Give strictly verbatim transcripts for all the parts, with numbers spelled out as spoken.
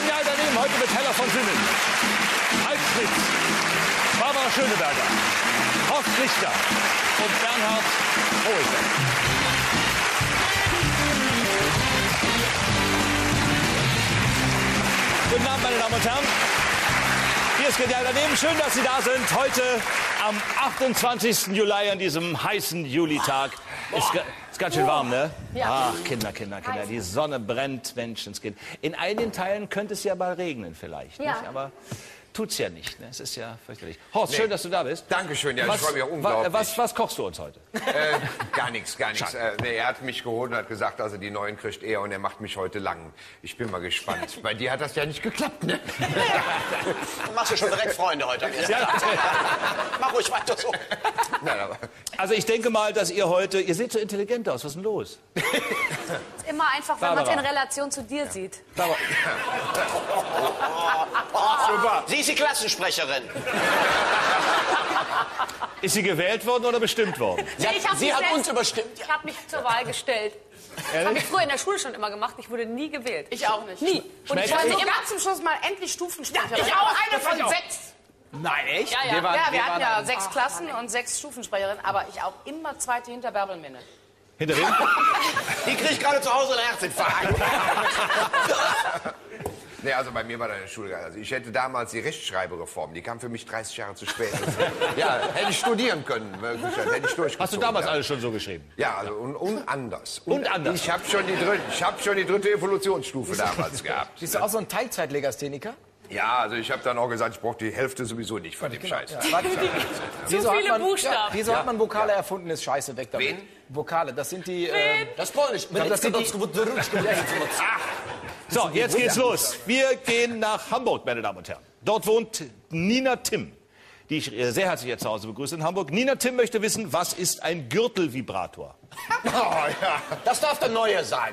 Genial daneben heute mit Hella von Sinnen, Ralf Schmitz, Barbara Schöneberger, Horst Lichter und Bernhard Hohlfeld. Guten Abend, meine Damen und Herren. Hier ist Genial daneben. Schön, dass Sie da sind. Heute am achtundzwanzigsten Juli, an diesem heißen Julitag. Ist, ist ganz schön warm, ne? Ja. Ach, Kinder, Kinder, Kinder. Die Sonne brennt, Menschenskind. In einigen Teilen könnte es ja mal regnen vielleicht. Ja. Nicht? Aber tut's ja nicht. Ne? Es ist ja fürchterlich. Horst, Nee. schön, dass du da bist. Dankeschön, ja, Was- ich freue mich auch wa- unglaublich. Was, was kochst du uns heute? Äh, gar nichts, gar nichts. Äh, nee, er hat mich geholt und hat gesagt, also die Neuen kriegt er und er macht mich heute lang. Ich bin mal gespannt. Bei dir hat das ja nicht geklappt, ne? Du machst ja schon direkt Freunde heute. Ja, Mach ruhig weiter so. Nein, aber also ich denke mal, dass ihr heute... Ihr seht so intelligent aus. Was ist denn los? Ist immer einfach, wenn man es in Relation zu dir sieht. Super. Sie ist die Klassensprecherin. Ist sie gewählt worden oder bestimmt worden? Sie hat, Ich hab sie mich hat selbst- uns überstimmt. Ich habe mich zur Wahl gestellt. Das habe ich früher in der Schule schon immer gemacht. Ich wurde nie gewählt. Ich auch nicht. Nie. Und Schmeckt ich wollte Also immer... ganz zum Schluss mal endlich Stufensprecherin. Ja, ich auch. Eine von Ich auch. sechs. Nein, echt? Ja, ja. Wir waren, Ja, wir hatten waren ja ein- sechs Klassen und sechs Stufensprecherinnen, aber ich auch immer zweite hinter Bärbel Minne. Hinter wem? Die kriegt gerade zu Hause einen Herzinfarkt. nee, also bei mir war da in der Schule. Also ich hätte damals die Rechtschreibereform, die kam für mich dreißig Jahre zu spät. Ja, hätte ich studieren können, wirklich, hätte ich durchgezogen. Hast du damals ja. alles schon so geschrieben? Ja, also und, und anders. Und anders. Ich habe schon, die dritte- ich hab schon die dritte Evolutionsstufe damals gehabt. Bist du auch so ein Teilzeitlegastheniker? Ja, also ich habe dann auch gesagt, ich brauche die Hälfte sowieso nicht von dem Scheiß. Wieso viele hat man, Buchstaben. Wieso hat man Vokale erfunden? Ist scheiße, weg damit. Wen? Vokale, das sind die... Äh, Das ist Polnisch. das sind die So, jetzt geht's los. Wir gehen nach Hamburg, meine Damen und Herren. Dort wohnt Nina Timm, die ich äh, sehr herzlich jetzt zu Hause begrüße in Hamburg. Nina Timm möchte wissen, was ist ein Gürtelvibrator? Oh, ja. Das darf der Neue sagen.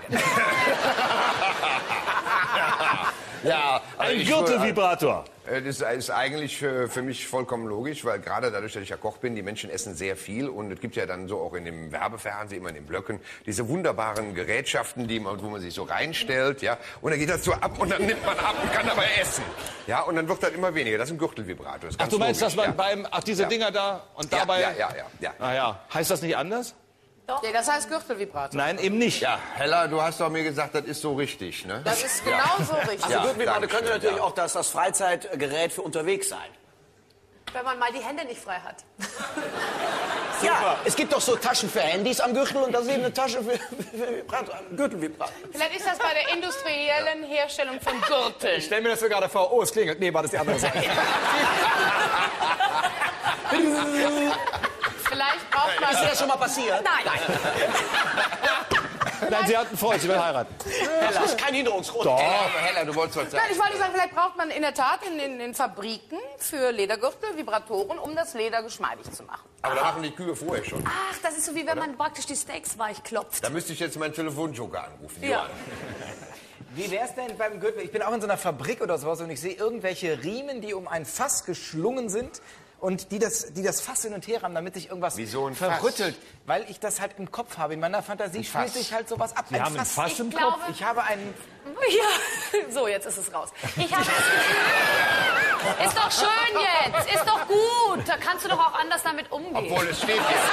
Ja, also Ein ich- Gürtelvibrator. Äh, Das ist eigentlich für, für mich vollkommen logisch, weil gerade dadurch, dass ich ja Koch bin, die Menschen essen sehr viel und es gibt ja dann so auch in dem Werbefernsehen, immer in den Blöcken, diese wunderbaren Gerätschaften, die man, wo man sich so reinstellt, ja, und dann geht das so ab und dann nimmt man ab und kann dabei essen, ja, und dann wird das immer weniger. Das ist ein Gürtelvibrator. Das ist Ach, ganz du meinst, dass logisch, man ja. beim... Ach, diese Ja. Dinger da und Ja, dabei... ja, ja, ja, ja. Ah ja. Heißt das nicht anders? Ja, das heißt Gürtelvibrator. Nein, eben nicht. Ja, Hella, du hast doch mir gesagt, das ist so richtig, ne? Das ist genau so richtig. Also gut, danke könnte schön, natürlich ja. auch das, das Freizeitgerät für unterwegs sein. Wenn man mal die Hände nicht frei hat. Ja, es gibt doch so Taschen für Handys am Gürtel und da ist eben eine Tasche für, für Vibrator, Gürtelvibrator. Vielleicht ist das bei der industriellen Herstellung von Gürteln. Ich stell mir das so gerade vor. Oh, es klingelt. Nee, war das die andere Seite. Vielleicht braucht man... Ist dir das schon mal passiert? Nein. Nein, sie hat einen Freund, sie will heiraten. Das ist kein Hinderungsgrund. Hella, Hella, du wolltest was sagen. Nein, ich wollte sagen, vielleicht braucht man in der Tat in den in Fabriken für Ledergürtel Vibratoren, um das Leder geschmeidig zu machen. Aber da machen die Kühe vorher schon. Ach, das ist so, wie wenn man praktisch die Steaks weich klopft. Da müsste ich jetzt meinen Telefonjoker anrufen. Ja. Johann. Wie wär's denn beim Gürtel? Ich bin auch in so einer Fabrik oder sowas und ich sehe irgendwelche Riemen, die um ein Fass geschlungen sind und die das, die das Fass hin und her haben, damit sich irgendwas Wie so ein Fass? verrüttelt. Weil ich das halt im Kopf habe. In meiner Fantasie spielt Fass. sich halt sowas ab. Sie haben ein Fass Ich im glaube- Kopf. Ich habe einen... Ja, so, jetzt ist es raus. Ich habe das Gefühl, ist doch schön jetzt, ist doch gut. Da kannst du doch auch anders damit umgehen. Obwohl es steht hier.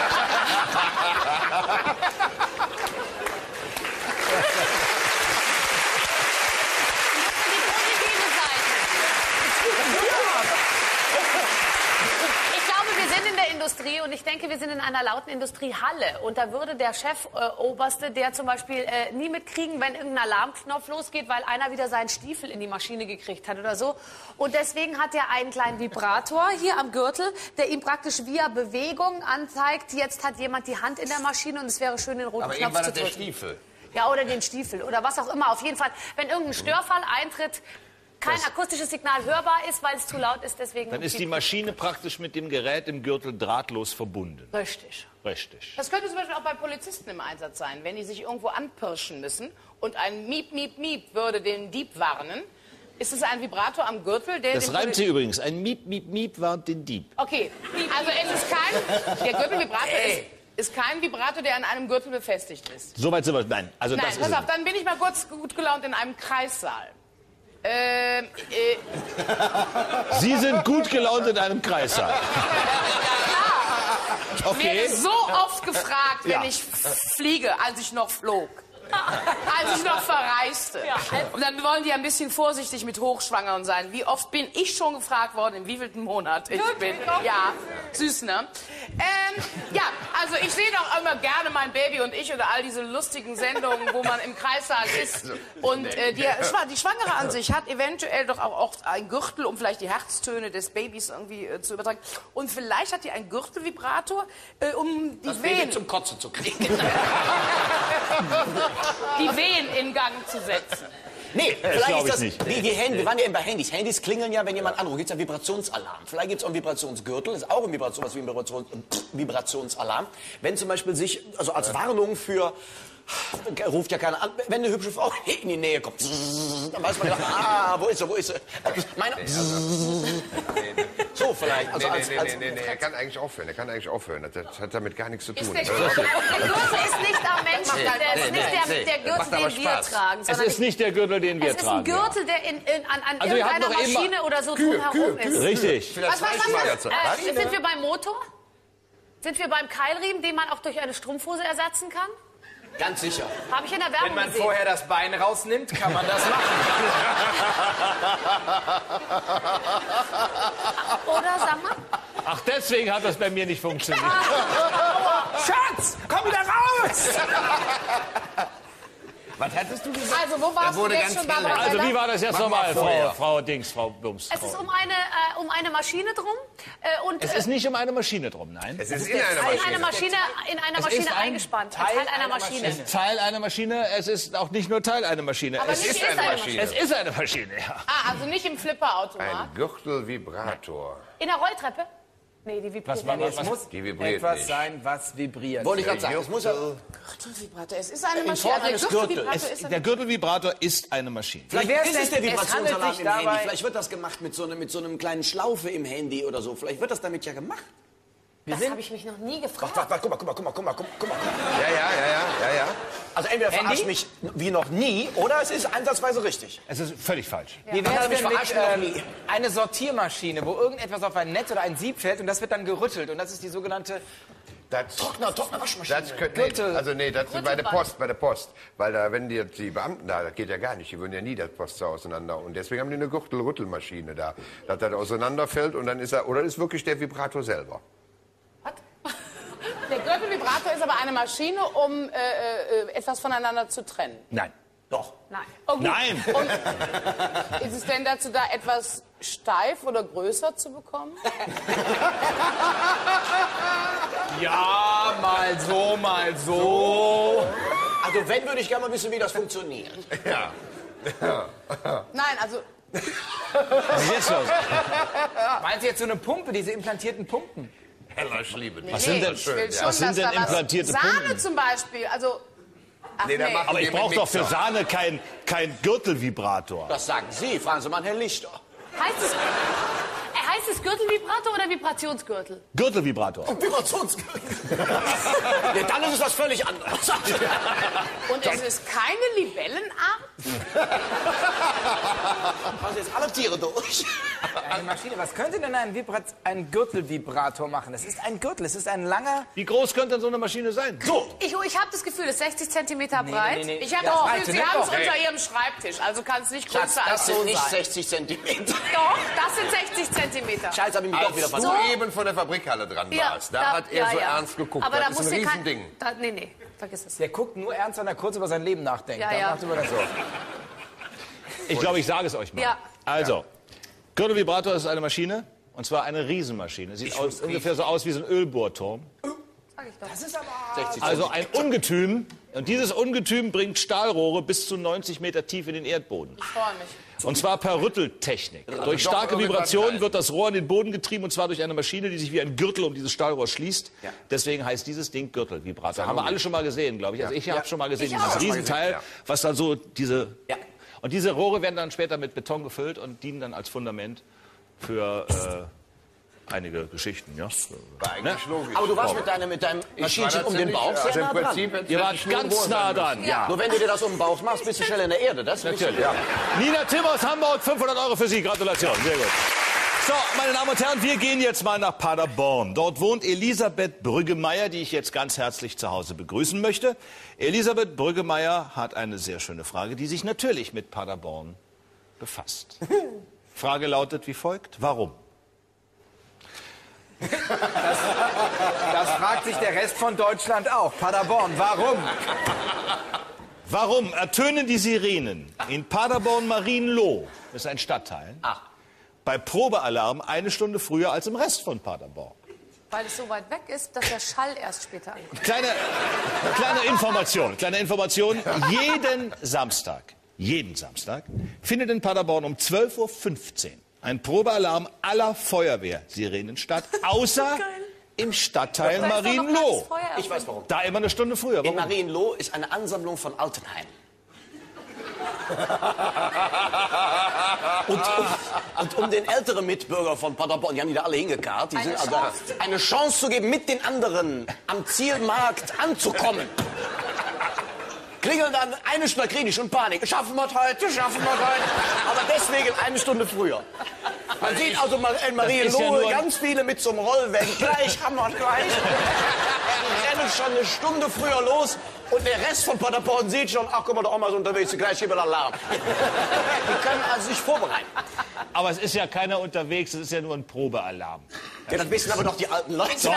Die positive Seite. Ich glaube, wir sind in der Industrie und ich denke, wir sind in einer lauten Industriehalle. Und da würde der Chef-Oberste, äh, der zum Beispiel äh, nie mitkriegen, wenn irgendein Alarmknopf losgeht, weil einer wieder seinen Stiefel in die Maschine gekriegt hat oder so. Und deswegen hat er einen kleinen Vibrator hier am Gürtel, der ihm praktisch via Bewegung anzeigt, jetzt hat jemand die Hand in der Maschine und es wäre schön, den roten Aber eben Knopf war zu das der drücken. Stiefel. Ja, oder den Stiefel oder was auch immer. Auf jeden Fall, wenn irgendein Störfall eintritt, kein akustisches Signal hörbar ist, weil es zu laut ist, deswegen... Dann ist die Maschine praktisch mit dem Gerät im Gürtel drahtlos verbunden. Richtig. Richtig. Das könnte zum Beispiel auch bei Polizisten im Einsatz sein, wenn die sich irgendwo anpirschen müssen und ein Miep, Miep, Miep würde den Dieb warnen. Ist es ein Vibrator am Gürtel, der... Das den reimt Poli- sie übrigens. Ein Miep, Miep, Miep warnt den Dieb. Okay, also es ist kein... Der Gürtelvibrator ist, ist kein Vibrator, der an einem Gürtel befestigt ist. Soweit sind wir. Nein, also Nein, das ist pass es auf, dann bin ich mal kurz gut gelaunt in einem Kreissaal. Ähm, äh, Sie sind gut gelaunt in einem Kreissaal. Ich Okay. werde so oft gefragt, wenn Ja. ich fliege, als ich noch flog. Als ich noch verreiste. Und dann wollen die ein bisschen vorsichtig mit Hochschwangeren sein. Wie oft bin ich schon gefragt worden, in wievielten Monat ich bin? Ja, süß, ne? Ähm, ja, also ich sehe doch immer gerne mein Baby und ich oder all diese lustigen Sendungen, wo man im Kreissaal ist. Und äh, die, die Schwangere an sich hat eventuell doch auch, auch ein Gürtel, um vielleicht die Herztöne des Babys irgendwie äh, zu übertragen. Und vielleicht hat die einen Gürtelvibrator, äh, um die Das Wehen... Baby zum Kotzen zu kriegen. die Wehen in Gang zu setzen. Nee, vielleicht glaub ist ich das nicht. wie die Hände. Wir waren ja eben bei Handys. Handys klingeln ja, wenn jemand anruft. Gibt es einen Vibrationsalarm. Vielleicht gibt es auch einen Vibrationsgürtel. Das ist auch ein Vibration, was wie ein Vibration, Vibrationsalarm. Wenn zum Beispiel sich, also als Warnung für, ruft ja keiner an, wenn eine hübsche Frau in die Nähe kommt, dann weiß man ja, ah, wo ist sie, wo ist sie? Meine, so vielleicht. Also Nee, als, nee, als, nee, nee, nee, er kann eigentlich aufhören. Er kann eigentlich aufhören. Das, das hat damit gar nichts zu Ist tun. der, der Gürtel ist nicht am Menschen, der ist nicht der, der Gürtel, Macht aber den wir Spaß. tragen, Es sondern ist nicht der Gürtel, den wir es ist ein tragen. ja. Gürtel, der in, in, an, an Also wir hatten irgendeiner doch eben mal- Maschine oder so Kühe, drumherum Kühe, ist. Kühe. Richtig. Vielleicht Was, was, was, Fleischmager was? zu- Äh, sind wir beim Motor? Sind wir beim Keilriemen, den man auch durch eine Strumpfhose ersetzen kann? ganz sicher. Habe ich in der Wenn Werbung man gesehen. vorher das Bein rausnimmt, kann man das machen. Oder, sag mal? Ach, deswegen hat das bei mir nicht funktioniert. Schatz, komm wieder raus! Was hattest du gesagt? Also, wo warst du wurde jetzt ganz schon, Barbara? hell. Also wie war das jetzt Mach mal nochmal, Frau, vorher. Frau Dings, Frau Bums? Es ist Frau. um eine, äh, um eine Maschine drum. Äh, und, Es ist nicht um eine Maschine drum, nein. Es ist in einer äh, in eine Maschine. Maschine, in einer Es Maschine ist ein eingespannt. Teil Ein Teil einer einer Maschine. Maschine. Teil einer Maschine, es ist auch nicht nur Teil einer Maschine. Aber Es nicht ist, ist eine Maschine. es ist eine Maschine, ja. Ah, also nicht im Flipperautomat. Ein Gürtelvibrator. In der Rolltreppe? Nee, die vibriert Was war ja das? nicht. Es muss Die vibriert etwas nicht. sein, was vibriert. Wollte ich gerade sagen. Es muss ja, Gürtelvibrator. Es ist eine In Maschine. Form Also eines der Gürtelvibrator Gürtels. ist Der Gürtelvibrator ist eine Maschine. vielleicht Wie wär's ist es der denn- es handelt Vibrationsalarm sich im dabei- Handy. Vielleicht wird das gemacht mit so, einem, mit so einem kleinen Schlaufe im Handy oder so. Vielleicht wird das damit ja gemacht. Das habe ich mich noch nie Warte, gefragt. warte, warte, guck mal, guck mal, guck mal, guck mal, guck mal. Ja, ja, ja, ja, ja, ja. Also entweder Handy? verarscht mich wie noch nie oder es ist ansatzweise richtig. Es ist völlig falsch. Wie Ja, wäre mich es denn mit verarschen noch ähm, nie. eine Sortiermaschine, wo irgendetwas auf ein Netz oder ein Sieb fällt und das wird dann gerüttelt und das ist die sogenannte... Das, Trockner, Trockner, Waschmaschine. das könnte, nee, Gürtel. also nee, das ist bei der Post, bei der Post. Weil da, wenn die, die Beamten da, das geht ja gar nicht, die würden ja nie das Post so auseinander. Und deswegen haben die eine Gürtel-Rüttelmaschine da, dass das auseinanderfällt und dann ist er, oder ist wirklich der Vibrator selber. Der Gürtelvibrator ist aber eine Maschine, um äh, äh, etwas voneinander zu trennen. Nein. Doch. Nein. Oh, gut. Nein. Und ist es denn dazu da, etwas steif oder größer zu bekommen? Ja, mal so, mal so. Also wenn, würde ich gerne mal wissen, wie das funktioniert. Ja. Nein, also Was ist jetzt los? Meinst du jetzt so eine Pumpe, diese implantierten Pumpen? Heller Schlieben. Was sind denn- ich will schon, was sind dass denn da was- implantierte Sahne Pumpen? zum Beispiel, also... Ach, Nee, der macht- Aber ich Mit brauche doch für Mixer. Sahne kein, kein Gürtelvibrator. Das sagen Sie. Fragen Sie mal Herrn Lichter. Heißt es, äh, heißt es Gürtelvibrator oder Vibrationsgürtel? Gürtelvibrator. Vibrationsgürtel. Nee, dann ist es was völlig anderes. Und es ist keine Libellenart? Also jetzt alle Tiere durch. Eine Maschine. Was könnte denn ein, Vibrat ein Gürtelvibrator machen? Es ist ein Gürtel, es ist ein langer... Wie groß könnte denn so eine Maschine sein? So. Ich, ich habe das Gefühl, es ist sechzig Zentimeter breit. nee, nee. Ich habe Ja, das Breite, Gefühl, Sie ne? haben es Doch. unter Ihrem Schreibtisch, also kann es nicht größer Schatz, als das so sind nicht sein. sechzig Zentimeter. Doch, das sind sechzig Zentimeter. Scheiße, hab ich mich doch wieder Als du vertan. eben von der Fabrikhalle dran warst, da, hat er ja, so ja. ernst geguckt. Aber das da ist muss ein dir kein... Riesending. Da, nee, nee, vergiss es. Der guckt nur ernst, wenn er kurz über sein Leben nachdenkt. Ja, Dann ja. macht er das so. Ich glaube, ich sage es euch mal. Ja. Also, Gürtelvibrator ist eine Maschine, und zwar eine Riesenmaschine. Sieht aus, ungefähr so aus wie so ein Ölbohrturm. Sag ich doch. Das ist aber... sechzig Also ein Ungetüm. Und dieses Ungetüm bringt Stahlrohre bis zu neunzig Meter tief in den Erdboden. Ich freue mich. Und zwar per Rütteltechnik. Durch doch starke irgendwann Vibrationen gleich. wird das Rohr in den Boden getrieben, und zwar durch eine Maschine, die sich wie ein Gürtel um dieses Stahlrohr schließt. Ja. Deswegen heißt dieses Ding Gürtelvibrator. Haben wir alle schon mal gesehen, glaube ich. Also ich habe schon mal gesehen, Ich dieses auch. Riesenteil, Ja. was dann so diese... Ja. Und diese Rohre werden dann später mit Beton gefüllt und dienen dann als Fundament für einige Geschichten, ja. War eigentlich logisch. Aber du warst mit deinem, mit deinem Maschinchen um den Bauch sehr also im nah dran. Prinzip hätte Ihr es wart schnell ganz roh nah sein dran, müssen. ja. Nur wenn du dir das um den Bauch machst, bist du schnell in der Erde. Das Natürlich. Ja. Nina Timm aus Hamburg, fünfhundert Euro für Sie. Gratulation, sehr gut. So, meine Damen und Herren, wir gehen jetzt mal nach Paderborn. Dort wohnt Elisabeth Brüggemeier, die ich jetzt ganz herzlich zu Hause begrüßen möchte. Elisabeth Brüggemeier hat eine sehr schöne Frage, die sich natürlich mit Paderborn befasst. Frage lautet wie folgt: Warum? Das, das fragt sich der Rest von Deutschland auch. Paderborn, warum? Warum ertönen die Sirenen in Paderborn-Marienloh, das ist ein Stadtteil, Ach. bei Probealarm eine Stunde früher als im Rest von Paderborn? Weil es so weit weg ist, dass der Schall erst später ankommt. Kleine, kleine Information, kleine Information. Jeden Samstag, jeden Samstag findet in Paderborn um zwölf Uhr fünfzehn ein Probealarm aller Feuerwehrsirenen statt, außer im Stadtteil Da ist doch noch Marienloh. kein Feuer. Ich weiß warum. Da immer eine Stunde früher. In Warum? Marienloh ist eine Ansammlung von Altenheimen. Und um, und um den älteren Mitbürger von Paderborn, die haben die da alle hingekarrt, die Eine sind also Chance. eine Chance zu geben, mit den anderen am Zielmarkt anzukommen. Klingeln dann eine Stunde, kriege ich schon Panik. Schaffen wir es heute, schaffen wir es heute. Aber deswegen eine Stunde früher. Man sieht also in ist ja Marienloh nur- ganz viele mit so einem Rollwagen. Gleich haben wir es gleich. Die rennen schon eine Stunde früher los. Und der Rest von Paderborn sieht schon, ach, guck mal, der Oma ist unterwegs, gleich hier wieder Alarm. Die können also sich vorbereiten. Aber es ist ja keiner unterwegs, es ist ja nur ein Probealarm. Ja, das wissen aber doch die alten Leute. Ist da,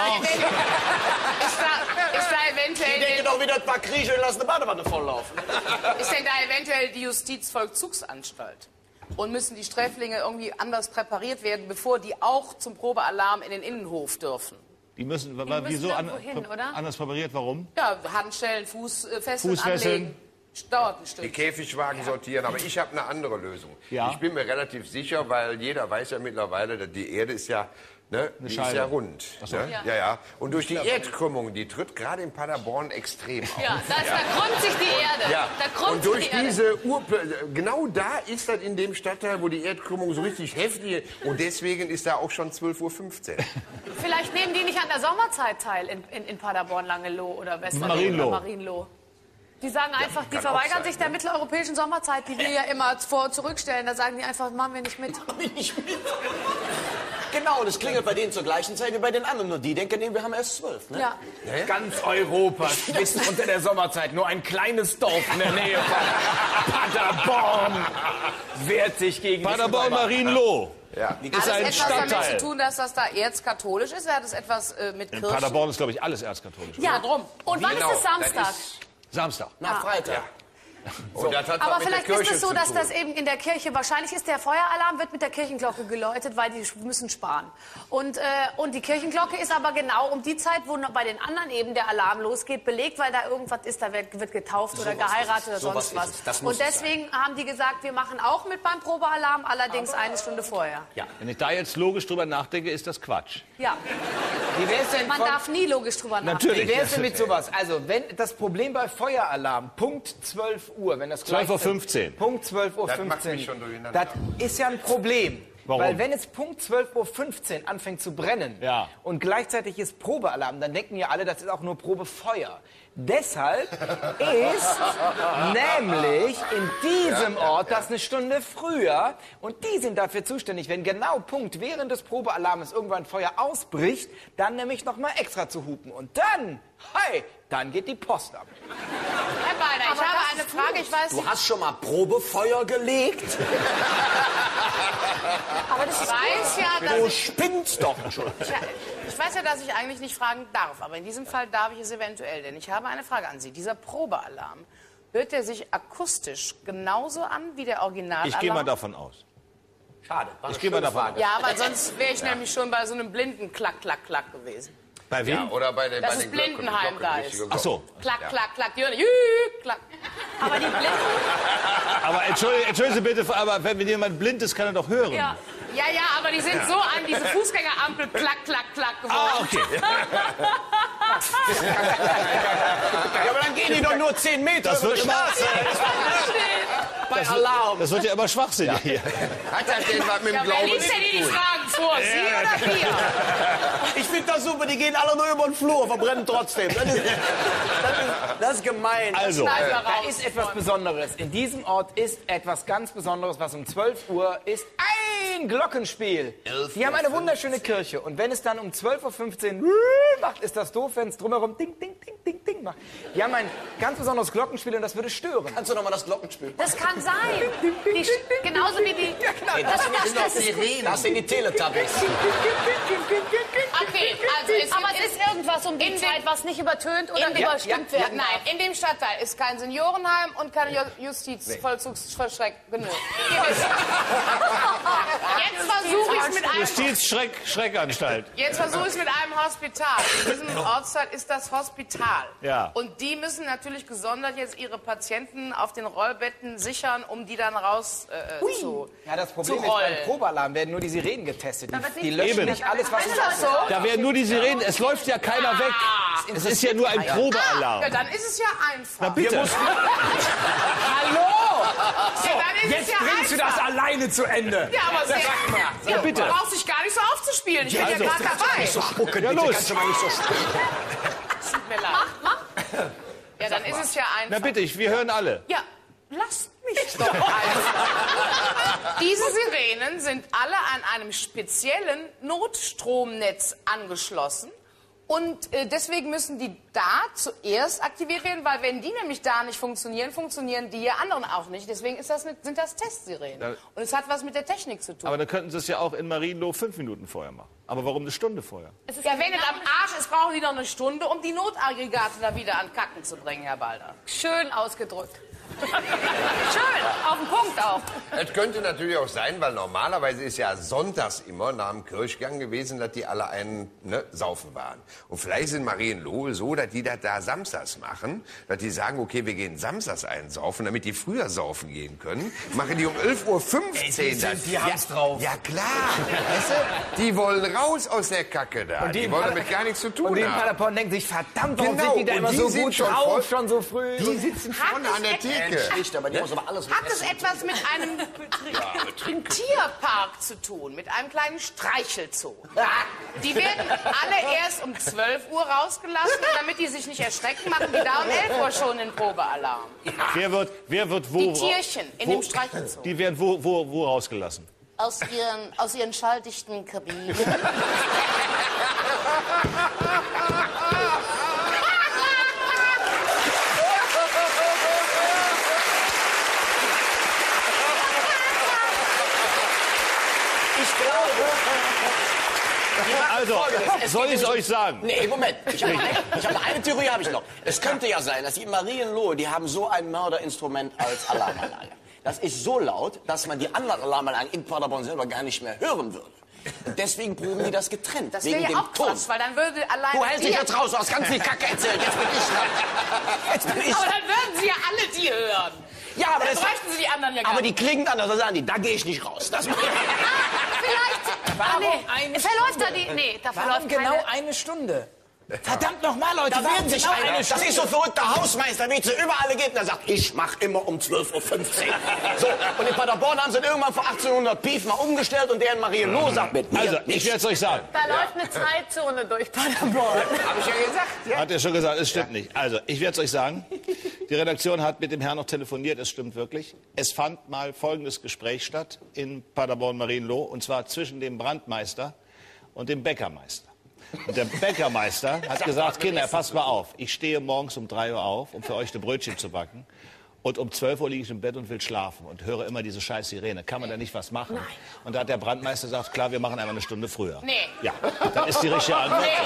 ist da Die eventuell, denken doch wieder, ein paar Krieche und lassen eine Badewanne volllaufen. ist denn da eventuell die Justizvollzugsanstalt? Und müssen die Sträflinge irgendwie anders präpariert werden, bevor die auch zum Probealarm in den Innenhof dürfen? Die müssen, müssen wieso irgendwo an, hin, oder? anders präpariert? Warum? Ja, Handschellen, Fußfesseln Fußfesseln. anlegen. Dauert ein Die Stück. Käfigwagen sortieren, aber ich habe eine andere Lösung. Ja. Ich bin mir relativ sicher, weil jeder weiß ja mittlerweile, dass die Erde ist ja, ne, die ist Scheibe. ja rund. so. Ne? Ja. ja, Und durch die Erdkrümmung, die tritt gerade in Paderborn extrem auf. Ja, da, ist, da krümmt sich die Erde. Ja. Da krümmt Und durch sich die Erde. diese Urpl genau da ist das in dem Stadtteil, wo die Erdkrümmung so richtig heftig ist. Und deswegen ist da auch schon zwölf Uhr fünfzehn. Vielleicht nehmen die nicht an der Sommerzeit teil in, in, in Paderborn, Langeloh oder Westerlo Marienloh. oder Marienloh. Die sagen einfach, die kann auch verweigern sein, sich der ne? mitteleuropäischen Sommerzeit, die wir ja immer vor und zurückstellen. Da sagen die einfach, machen wir nicht mit. Bin ich mit. Genau, und es klingelt bei denen zur gleichen Zeit wie bei den anderen. Nur die denken, nee, wir haben erst zwölf. Ne? Ja. Ganz Europa ist unter der Sommerzeit nur ein kleines Dorf in der Nähe von Paderborn wehrt sich gegen Paderborn-Marienloh. Ja. Ist Hat das ein etwas damit Stadtteil. zu tun, dass das da erzkatholisch ist? Hat das etwas äh, mit In Kirchen? Paderborn ist, glaube ich, alles erzkatholisch. Ja, drum. Und wann Genau, ist es Samstag? das ist- Samstag. Nach Freitag. Und das hat was Aber mit der vielleicht ist Kirche es so, zu dass tun. das eben in der Kirche, wahrscheinlich ist der Feueralarm, wird mit der Kirchenglocke geläutet, weil die müssen sparen. Und, äh, und die Kirchenglocke ist aber genau um die Zeit, wo noch bei den anderen eben der Alarm losgeht, belegt, weil da irgendwas ist, da wird, wird getauft oder Sowas geheiratet ist es. oder Sowas sonst ist was. es. Das muss Und es deswegen haben die gesagt, wir machen auch mit beim Probealarm, allerdings eine Stunde vorher. Ja. Wenn ich da jetzt logisch drüber nachdenke, ist das Quatsch. Ja, Wie wär's denn man von, darf nie logisch drüber nachdenken. Natürlich. wie wär's denn mit sowas? Also, wenn das Problem bei Feueralarm, Punkt zwölf Uhr, wenn das zwölf Uhr gleichzeitig- fünfzehn. Punkt zwölf Uhr Das macht fünfzehn. mich schon durcheinander. Das ist ja ein Problem. Warum? Weil wenn es Punkt zwölf Uhr fünfzehn anfängt zu brennen Ja. und gleichzeitig ist Probealarm, dann denken ja alle, das ist auch nur Probefeuer. Deshalb ist nämlich in diesem Ort das eine Stunde früher und die sind dafür zuständig, wenn genau Punkt während des Probealarms irgendwann Feuer ausbricht, dann nämlich noch mal extra zu hupen und dann, hi, dann geht die Post ab. Herr Beiner, ich Aber habe das eine ist Frage. Ich weiß, Du hast schon mal Probefeuer gelegt? Aber das ich weiß ja, dass Du ich, spinnst doch schon. ja, ich weiß ja, dass ich eigentlich nicht fragen darf. Aber in diesem Fall darf ich es eventuell. Denn ich habe eine Frage an Sie. Dieser Probealarm, hört der sich akustisch genauso an wie der Originalalarm? Ich gehe mal davon aus. Schade. War eine Ich gehe mal schöne davon Frage. Ja, weil sonst wäre ich nämlich schon bei so einem blinden Klack, Klack, Klack gewesen. Bei wem? Ja, oder bei den, Das bei ist den Glocken, Blindenheim, Glocken, da richtige ist. Ach so. Klack, Ja. klack, klack. Die hören, jü, klack. Aber die Blinden, Aber entschuldigen, entschuldigen Sie bitte, aber wenn jemand blind ist, kann er doch hören. ja. Ja, ja, aber die sind so an diese Fußgängerampel klack, klack, klack geworden. Ah, okay. Ja, aber dann gehen die doch nur zehn Meter Das über wird die immer, Straße. Bei Alarm. das wird ja immer schwachsinnig hier. Hat das denn was mit dem Ja, wer Glauben liest denn zu die tun? Fragen Vor Sie oder wir? Ich finde das super, die gehen alle nur über den Flur, verbrennen trotzdem. Das ist, das ist, das ist gemein. Also, Schneiden wir Da raus. ist etwas Besonderes. In diesem Ort ist etwas ganz Besonderes, was um zwölf Uhr ist. Ein Glockenspiel. Die haben eine wunderschöne Kirche. Und wenn es dann um zwölf Uhr fünfzehn macht, ist das doof, wenn es drumherum ding, ding, ding, ding, ding macht. Die haben ein ganz besonderes Glockenspiel und das würde stören. Kannst du noch mal das Glockenspiel? Das kann sein. Die, genauso wie die... Hey, Das, das, das, das, das, das sind die Teletubbies. Okay, also es aber gibt es ist irgendwas um die in dem- Zeit, was nicht übertönt oder in dem, überstimmt ja, werden Nein, darf. in dem Stadtteil ist kein Seniorenheim und kein Ju- Justizvollzugsverschreck genug. Jetzt versuche ich es mit einem... Justizschreck, Schreckanstalt. Jetzt versuche ich es mit einem Hospital. In diesem Ortsteil ist das Hospital. Ja. Und die müssen natürlich gesondert jetzt ihre Patienten auf den Rollbetten sichern, um die dann raus äh, zu, Ja, das Problem zu ist, rollen. beim Probealarm werden nur die Sirenen getestet. wird Die, die nicht- löschen Eben. nicht alles, was... Ist das so? Da werden nur die Sirenen, es läuft ja keiner weg. Es ist ja nur ein Ja, Probealarm. dann ist es ja einfach. Na bitte. Hallo! So, dann ist Jetzt es ja bringst du das einfach. alleine zu Ende. Ja, aber sehr, Ja, bitte. Du brauchst dich gar nicht so aufzuspielen. Ich bin Also. ja gerade dabei. Spucken, Ja, bitte, los. kannst du mal nicht so spucken. Tut mir leid. Ja, dann ist es ja einfach. Na bitte, ich, wir hören alle. Ja, lasst mich doch einfach. Diese Sirenen sind alle an einem speziellen Notstromnetz angeschlossen. Und äh, deswegen müssen die da zuerst aktiviert werden, weil wenn die nämlich da nicht funktionieren, funktionieren die anderen auch nicht. Deswegen ist das eine, sind das Testsirenen. Da- Und es hat was mit der Technik zu tun. Aber dann könnten Sie es ja auch in Marienloh fünf Minuten vorher machen. Aber warum eine Stunde vorher? Ja, wenn es am Arsch ist, brauchen die noch eine Stunde, um die Notaggregate da wieder an Kacken zu bringen, Herr Balder. Schön ausgedrückt. Schön, auf den Punkt auch. Es könnte natürlich auch sein, weil normalerweise ist ja sonntags immer nach dem Kirchgang gewesen, dass die alle einen ne, saufen waren. Und vielleicht sind Marienloh so, dass die das da samstags machen, dass die sagen, okay, wir gehen samstags einsaufen, damit die früher saufen gehen können. Machen die um elf Uhr fünfzehn das. die haben's drauf. Ja klar, weißt du, die wollen raus aus der Kacke da. Die, die wollen in damit gar nichts zu tun Und die in haben. Paderborn denken sich, verdammt, warum Genau, sind die da und immer die so sind gut schon drauf, voll- schon so früh? Die sitzen vorne an der Theke. Nicht, aber die muss aber alles Hat es etwas mit einem Tierpark zu tun, mit einem kleinen Streichelzoo? Die werden alle erst um zwölf Uhr rausgelassen, und damit die sich nicht erschrecken, machen die da um elf Uhr schon den Probealarm. Wer wird, wer wird wo? Die Tierchen in wo, dem Streichelzoo. Die werden wo, wo, wo rausgelassen? Aus ihren, aus ihren schalldichten Kabinen. Ich glaube... Also, Es soll geht ich es nämlich- euch sagen? Nee, Moment. Ich habe ich hab eine Theorie habe ich noch. Es könnte ja sein, dass die in Marienloh, die haben so ein Mörderinstrument als Alarmanlage. Das ist so laut, dass man die anderen Alarmanlagen in Paderborn selber gar nicht mehr hören würde. Und deswegen proben die das getrennt, Das wegen wäre dem ja auch Ton. Quatsch, weil dann würde allein... Du hältst dich jetzt raus, du hast ganz viel Kacke erzählt. Jetzt bin ich dran. Jetzt bin ich Aber dran. dann würden sie ja alle die hören. Ja, aber Dann das... bräuchten sie die anderen ja gar Aber die nicht. klingen anders, da sagen die, da gehe ich nicht raus. Das Vielleicht. Ah, nee. eine Verläuft da die. Nee, da Warum verläuft genau keine. eine Stunde? Verdammt nochmal, Leute, Da warum werden sich genau einer, eine das Stunde? ist so verrückter Hausmeister, wie es so überall gibt, der sagt, ich mach immer um zwölf Uhr fünfzehn. So, und in Paderborn haben sie dann irgendwann vor achtzehnhundert Pief mal umgestellt und der in Marienloh sagt mit mir Also, ich nicht. werde es euch sagen. Da läuft eine Zeitzone durch Paderborn. Hab ich ja gesagt. Hat er schon gesagt, es stimmt nicht. Also, ich werde es euch sagen. Die Redaktion hat mit dem Herrn noch telefoniert, es stimmt wirklich. Es fand mal folgendes Gespräch statt in Paderborn-Marienloh, und zwar zwischen dem Brandmeister und dem Bäckermeister. Und der Bäckermeister hat gesagt, Kinder, passt mal auf, ich stehe morgens um drei Uhr auf, um für euch eine Brötchen zu backen. Und um zwölf Uhr liege ich im Bett und will schlafen und höre immer diese scheiß Sirene. Kann man da nicht was machen? Nein. Und da hat der Brandmeister gesagt, klar, wir machen einmal eine Stunde früher. Nee. Ja, dann ist die richtige Antwort. Nee.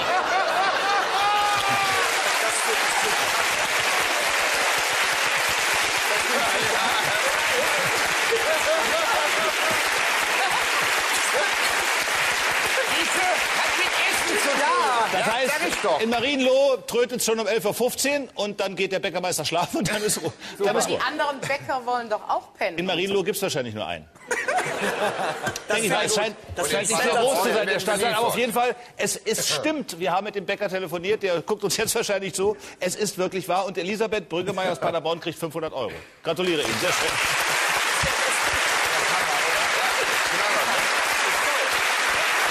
Das heißt, sag ich doch. in Marienloh trötet es schon um elf Uhr fünfzehn und dann geht der Bäckermeister schlafen und dann ist Ruhe. Dann Aber ist die Ruhe. anderen Bäcker wollen doch auch pennen. In Marienloh gibt es wahrscheinlich nur einen. Denke ich mal, es scheint, das Und scheint in nicht so Paderborn groß zu sein, der werden Stadtteil. wir Aber auf jeden Fall, es, es stimmt. Wir haben mit dem Bäcker telefoniert, der guckt uns jetzt wahrscheinlich zu. Es ist wirklich wahr. Und Elisabeth Brüggemeier aus Paderborn kriegt fünfhundert Euro. Gratuliere Ihnen. Sehr schön.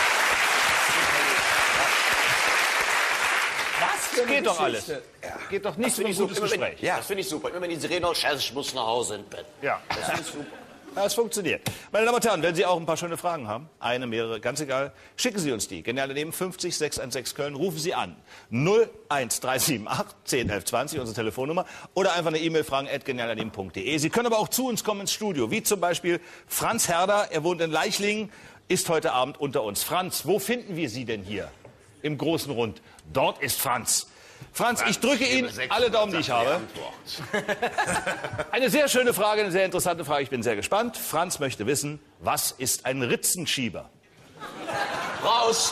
geht doch alles. Geht doch nicht um ein gutes Immer wenn- Gespräch. Ja, das finde ich super. Immer wenn die Sirene aus, scheiße, ich muss nach Hause ins Bett. Ja. Das finde ich super. Ja, es funktioniert. Meine Damen und Herren, wenn Sie auch ein paar schöne Fragen haben, eine, mehrere, ganz egal, schicken Sie uns die. Genial daneben fünfzig sechshundertsechzehn Köln, rufen Sie an. null eins drei sieben acht zehn elf zwanzig, unsere Telefonnummer. Oder einfach eine E-Mail fragen at genial daneben punkt de. Sie können aber auch zu uns kommen ins Studio, wie zum Beispiel Franz Herder. Er wohnt in Leichlingen, ist heute Abend unter uns. Franz, wo finden wir Sie denn hier? Im großen Rund. Dort ist Franz. Franz, ich drücke Ihnen alle Daumen, die ich habe. Eine sehr schöne Frage, eine sehr interessante Frage. Ich bin sehr gespannt. Franz möchte wissen, was ist ein Ritzenschieber? Raus!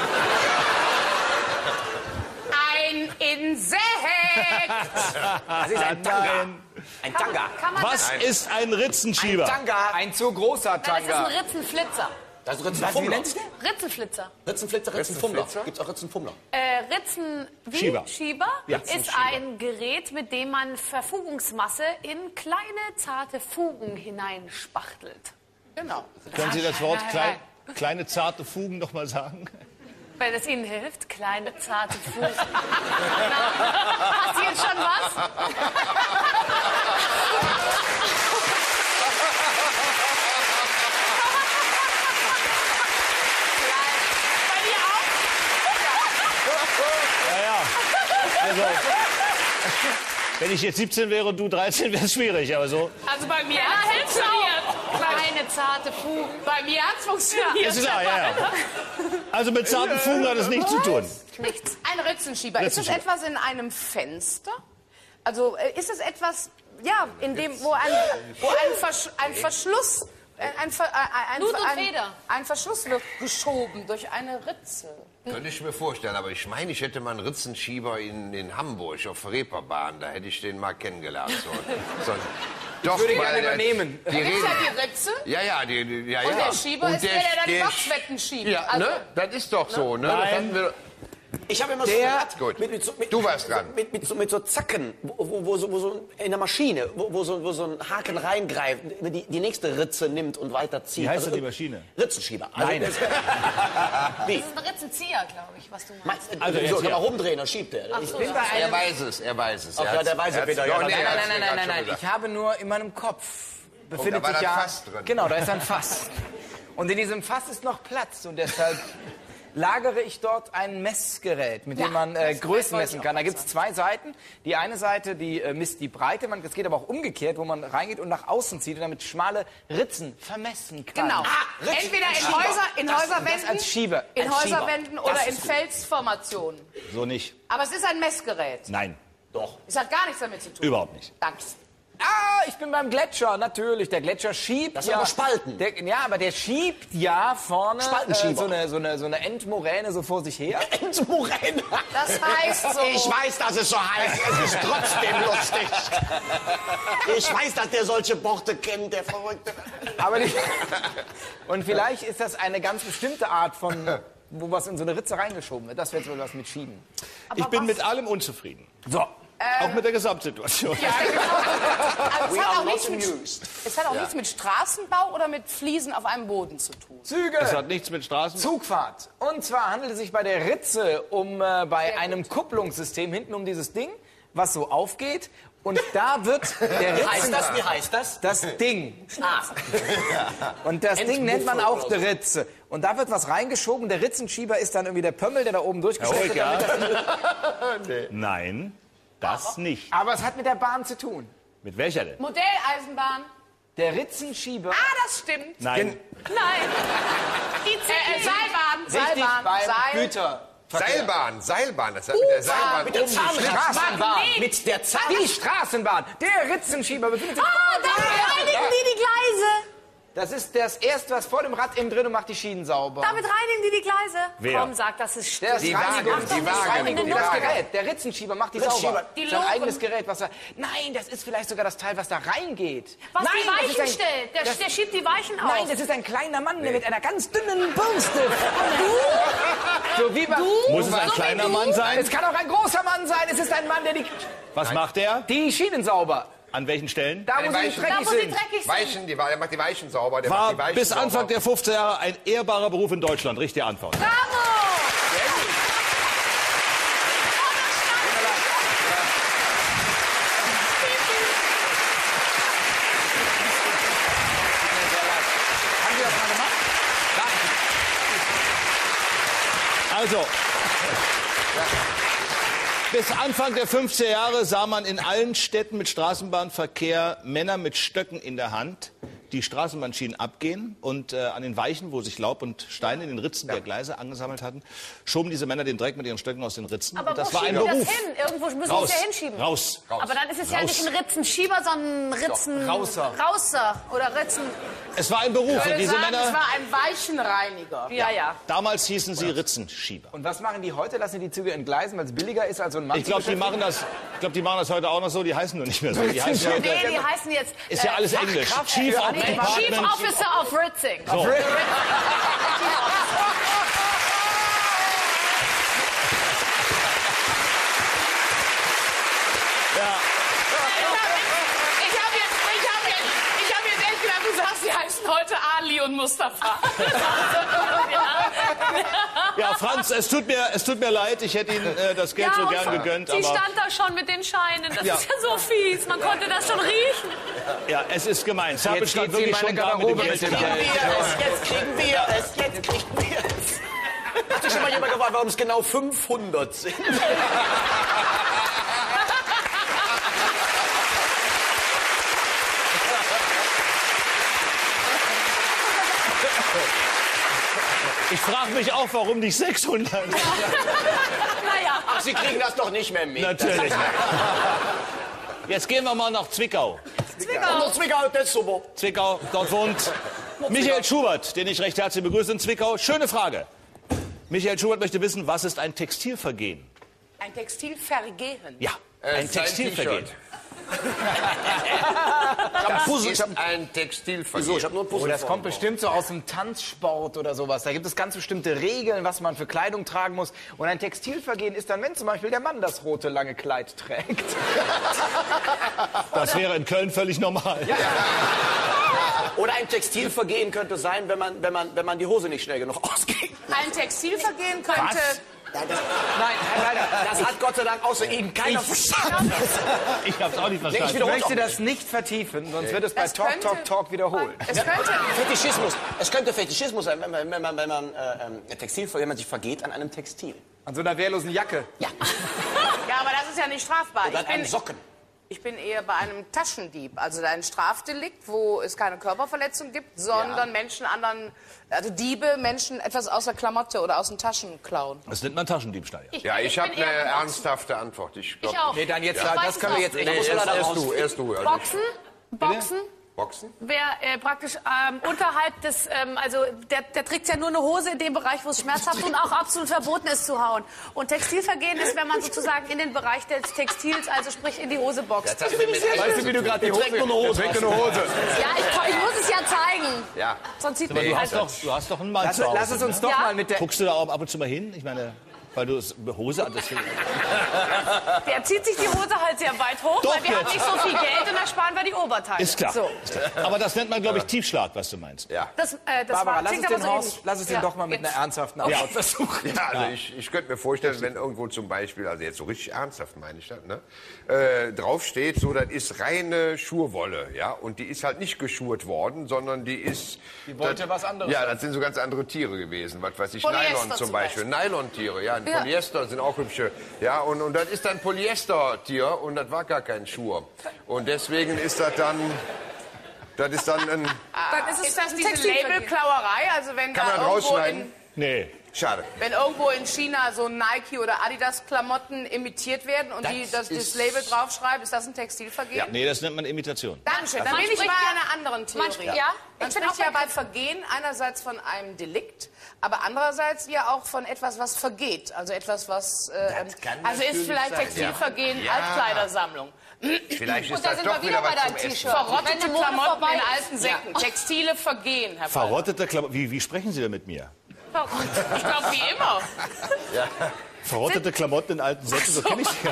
Ein Insekt. Das ist ein Tanga. Nein. Ein Tanga. Kann man Was das? ist ein Ritzenschieber? Tanga. Ein zu großer Nein, das ist Tanga. ein Ritzenflitzer. Das ist Wie Ritzenfummler. nennt sich der? Ritzenflitzer. Ritzenflitzer, Ritzenfummler. Gibt's auch Ritzenfummler. Äh, Ritzen wie? Schieber. Schieber Ja. ist ein Gerät, mit dem man Verfugungsmasse in kleine, zarte Fugen hineinspachtelt. Genau. Können Sie das Wort klein, kleine, zarte Fugen noch mal sagen? Wenn es Ihnen hilft, kleine, zarte Fugen. Na, passiert schon was? Bei dir auch? Ja, ja. Also, wenn ich jetzt siebzehn wäre und du dreizehn, wäre es schwierig, aber so. Also bei mir Ja, hat's hilft funktioniert. auch. Kleine, zarte Fugen. Bei mir hat's funktioniert. Ist klar, ja, ja. Also mit zarten Fugen hat es nichts zu tun. Nichts. Ein Ritzenschieber. Ist das Ritzenschieber. etwas in einem Fenster? Also äh, ist es etwas, ja, in dem, wo ein, wo ein, Versch ein Verschluss, ein, ein, Ver- äh, ein, Blut und ein, Feder. ein Verschluss wird geschoben durch eine Ritze. Könnte ich mir vorstellen, aber ich meine, ich hätte mal einen Ritzenschieber in, in Hamburg auf der Reeperbahn. Da hätte ich den mal kennengelernt. So, so, doch, würde ich weil gerne der- übernehmen. Die Da ist reden, ja die Ritze ja, ja, die, die, ja, ja. und der Schieber Und ist der, der dann die Boxwetten schiebt. Ja, Also- ne? Das ist doch so, ne? Das hatten wir, Ich habe immer so Der- ein Gut. mit, mit, so- mit, Du warst dran. Mit, mit, so, mit so Zacken, wo, wo, wo, so, wo so in der Maschine, wo, wo, so, wo so ein Haken reingreift, die, die nächste Ritze nimmt und weiterzieht. Wie heißt Also, denn die Maschine? Ritzenschieber. Also, Nein. das- Wie? Das ist ein Ritzenzieher, glaube ich, was du meinst. Meinst, Also also jetzt so, kann hier. man rumdrehen, dann schiebt der. Ach Ich so, bin ja. bei er einem, weiß es, er weiß es. Ach Er ja, hat's- der weiß er es wieder, hat's- ja, doch, dann- nee, Nein, er nein, hat's nein, mir nein, grad nein, schon nein. gesagt. Ich habe nur in meinem Kopf befindet da war sich das ja Fass drin. Genau, da ist ein Fass. Und in diesem Fass ist noch Platz und deshalb lagere ich dort ein Messgerät, mit dem man äh, Größen messen kann. Da gibt es zwei Seiten. Die eine Seite, die äh, misst die Breite, man, das geht aber auch umgekehrt, wo man reingeht und nach außen zieht und damit schmale Ritzen vermessen kann. Genau. Ritz- Entweder in, Schieber. Häuser, in Das- Häuserwänden, das als Schieber. in Als Schieber. Häuserwänden Das oder ist in gut. Felsformationen. So nicht. Aber es ist ein Messgerät. Nein, Doch. Es hat gar nichts damit zu tun. überhaupt nicht. Danke. Ah, ich bin beim Gletscher, natürlich. Der Gletscher schiebt Das ja... sind aber Spalten. Der, ja, aber der schiebt ja vorne äh, Spaltenschieber. so, eine, so, eine, so eine Endmoräne so vor sich her. Endmoräne. Das heißt so. Ich weiß, dass es so heißt. Es ist trotzdem lustig. Ich weiß, dass der solche Worte kennt, der Verrückte. Aber die, und vielleicht ist das eine ganz bestimmte Art von, wo was in so eine Ritze reingeschoben wird. Das wird wohl was mit Schieben. Ich bin mit allem unzufrieden. So. Auch mit der Gesamtsituation. Ja, genau. Also es, We hat are auch not nichts mit, amused. es hat auch nichts mit Straßenbau oder mit Fliesen auf einem Boden zu tun. Züge. Es hat nichts mit Straßen. Zugfahrt. Und zwar handelt es sich bei der Ritze um äh, bei einem Kupplungssystem hinten um dieses Ding, was so aufgeht. Und da wird der Heißt Ritzen... das? Wie heißt das? Das Ding. Ah. Und das Ding nennt man auch oder die so. Ritze. Und da wird was reingeschoben. Der Ritzenschieber ist dann irgendwie der Pömmel, der da oben durchgestellt wird. Ja. damit das- Nein, das nicht. Aber es hat mit der Bahn zu tun. Mit welcher denn? Modelleisenbahn. Der Ritzenschieber... Ah, das stimmt. Nein. Nein. Die Äh, äh, Zähne. Seilbahn, Richtig, Seilbahn, beim Seil. Güter. Seilbahn, Seilbahn, das hat mit der Seilbahn Mit der oben geschnitten. Straßenbahn. Mit der Zahl. Die Straßenbahn. Der Ritzenschieber befindet sich... Ah, damit reinigen die die Gleise. Das ist das Erste, was vor dem Rad innen drin und macht die Schienen sauber. Damit reinigen die die Gleise. Wer? Komm, sag, das ist Der ist Die Reinigung. Wagen, die Wagen, Reinigung, die das Wagen. Gerät. Der Ritzenschieber macht die Ritzenschieber. sauber. Die Sein Loren. eigenes Gerät, was da... Nein, das ist vielleicht sogar das Teil, was da reingeht. Was Nein, die das Weichen ist ein- stellt. Der, das- der schiebt die Weichen auf. Nein, das ist ein kleiner Mann, der mit einer ganz dünnen Bürste. Du? So wie bei... Muss es ein So wie kleiner du? Mann sein? Es kann auch ein großer Mann sein. Es ist ein Mann, der die, Was macht er? die Schienen sauber. An welchen Stellen? Da, An wo den sie Weichen. Da, dreckig wo sie sind. dreckig sind. Weichen, die, der macht die Weichen sauber. Der macht War die Weichen bis sauber. Anfang der fünfziger Jahre ein ehrbarer Beruf in Deutschland. Richtige Antwort. Bravo. Also, bis Anfang der fünfziger Jahre sah man in allen Städten mit Straßenbahnverkehr Männer mit Stöcken in der Hand, die Straßenbahnschienen abgehen und äh, an den Weichen, wo sich Laub und Steine in den Ritzen der Gleise angesammelt hatten, schoben diese Männer den Dreck mit ihren Stöcken aus den Ritzen. Aber und das wo war ein schieben Beruf. das hin? Irgendwo müssen Raus. wir es ja hinschieben. Raus. Aber dann ist es ja Raus. nicht ein Ritzenschieber, sondern ein Ritzen... Rausser. Rausser oder Ritzen... Es war ein Beruf Ich und würde diese sagen, es Männer, war ein Weichenreiniger. Ja, ja. damals hießen sie Ritzenschieber. Und was machen die heute? Lassen die Züge entgleisen, weil es billiger ist, als so ein Mann Ich glaube, zu die machen das, ich glaube, die machen das heute auch noch so. Die heißen nur nicht mehr so. Die heißen heute, Nee, die heißen jetzt... ist ja äh, alles Englisch. Chief of nee, Chief Department. Officer of Ritzing. So. Ich habe jetzt, ich habe jetzt, ich habe jetzt echt gedacht, du sagst, sie heißen heute Ali und Mustafa. Ja, Franz, es tut mir, es tut mir leid. Ich hätte Ihnen äh, das Geld Ja, so und gern gegönnt. Sie Aber stand da schon mit den Scheinen. Das Ja. ist ja so fies. Man konnte das schon riechen. ja, es ist gemein. Zerbel Jetzt stand geht sie in wirklich meine schon da mit dem Garderobe Geld. mit dem Geld. Jetzt kriegen wir es, jetzt kriegen wir es. Hat sich schon mal jemand gefragt, warum es genau fünfhundert sind? Ich frage mich auch, warum nicht sechshundert? Naja. Ach, Sie kriegen das doch nicht mehr mit. Natürlich. Jetzt gehen wir mal nach Zwickau. Und Zwickau, das ist super. Zwickau, dort wohnt Michael Schubert, den ich recht herzlich begrüße in Zwickau. Schöne Frage. Michael Schubert möchte wissen, was ist ein Textilvergehen? Ein Textilvergehen. Ja, Äh, ein sein Textilvergehen. T-Shirt. Das Ist ein Textilvergehen. So, ich habe nur ein Oh, Puzzle das vor kommt mir. bestimmt so aus dem Tanzsport oder sowas. Da gibt es ganz bestimmte Regeln, was man für Kleidung tragen muss. Und ein Textilvergehen ist dann, wenn zum Beispiel der Mann das rote lange Kleid trägt. Das wäre in Köln völlig normal. Oder ein Textilvergehen könnte sein, wenn man, wenn man, wenn man die Hose nicht schnell genug ausgeht. Ein Textilvergehen könnte... Nein, nein, nein. Das hat Gott sei Dank außer Ihnen keiner verstanden. Ich habe es auch nicht verstanden. Ich wiederhole möchte auch das nicht vertiefen, sonst wird es bei Es Talk, könnte- Talk, Talk wiederholt. Es könnte... Fetischismus. Es könnte Fetischismus sein, wenn man, wenn man, wenn man äh, ähm, Textil, wenn man sich vergeht an einem Textil. An so einer wehrlosen Jacke. Ja. Ja, aber das ist ja nicht strafbar. Oder an Ich einem bin, Socken. ich bin eher bei einem Taschendieb. Also ein Strafdelikt, wo es keine Körperverletzung gibt, sondern Ja. Menschen anderen... Also Diebe, Menschen etwas aus der Klamotte oder aus den Taschen klauen. Das nennt man Taschendiebstahl. Ja. Ja, ich bin habe eine eher beim Boxen. ernsthafte Antwort. Ich, glaub, Ich auch. Nee, dann jetzt, Ich das weiß können wir es jetzt noch. echt Nee, muss erst, leider erst raus. du, erst du. Also, Boxen? Boxen? Boxen? Wer äh, praktisch ähm, unterhalb des, ähm, also der, der trägt ja nur eine Hose in dem Bereich, wo es schmerzhaft und auch absolut verboten ist zu hauen. Und Textilvergehen ist, wenn man sozusagen in den Bereich des Textils, also sprich in die Hose boxt. Das hat mit mir Weißt du, wie du gerade die Hose... trägt nur eine Hose. Trägt nur eine Hose. Ja, ich, ich muss es ja zeigen. Ja. Sonst sieht Aber man du es hast doch, du hast doch einen Mann Lass, zu Hause. lass es uns doch Ja? mal mit der... Guckst du da auch ab und zu mal hin? Ich meine, weil du es Hose an das. Der zieht sich die Hose halt sehr weit hoch, Doch weil wir haben jetzt. nicht so viel Geld und da sparen wir die Oberteile. Ist klar. So. Aber das nennt man, glaube ich, Tiefschlag, was du meinst. Ja. Das, äh, das Barbara, war, lass es klingt aber den so Horst, ähnlich. lass es den Ja. doch mal mit einer ernsthaften Antwort versuchen. Ja, also ich, ich könnte mir vorstellen, wenn irgendwo zum Beispiel, also jetzt so richtig ernsthaft meine ich das, ne, äh, draufsteht, so, das ist reine Schurwolle, ja, und die ist halt nicht geschurt worden, sondern die ist... Die wollte das, was anderes. Ja, das sind so ganz andere Tiere gewesen, was weiß ich, Polyester Nylon zum zum Beispiel, Nylon-Tiere, ja, Ja. Polyester sind auch hübsche, ja, und, und das ist dann Polyester-Tier und das war gar kein Schur. Und deswegen ist das dann... Das ist dann ein... Dann ist es Ist das ein diese Textilvergehen. Labelklauerei? Also wenn Kann da man irgendwo rausschneiden? in, Nee. Schade. wenn irgendwo in China so Nike oder Adidas Klamotten imitiert werden und Das die das, das ist- Label draufschreiben, ist das ein Textilvergehen? Nee, das nennt man Imitation. Dankeschön. Dann Man bin ich bei spricht ja- einer anderen man Theorie. spricht- ja, Man ich bin spricht auch ja bei- bei Vergehen einerseits von einem Delikt, aber andererseits ja auch von etwas, was vergeht. Also etwas, was... Äh, Das kann also ist natürlich vielleicht sein, Textilvergehen ja. Altkleidersammlung. Vielleicht ist Und da das sind wir doch wieder wieder bei was deinem zum Essen. T-Shirt. Wenn Verrottete die Mode Klamotten vorbei in ist. alten Säcken. Textile Vergehen, Herr Fall. Verrottete Klamotten. Wie, wie sprechen Sie denn mit mir? Ich glaube, wie immer. Verrottete Klamotten in alten Säcken, so kenne ich sie ja.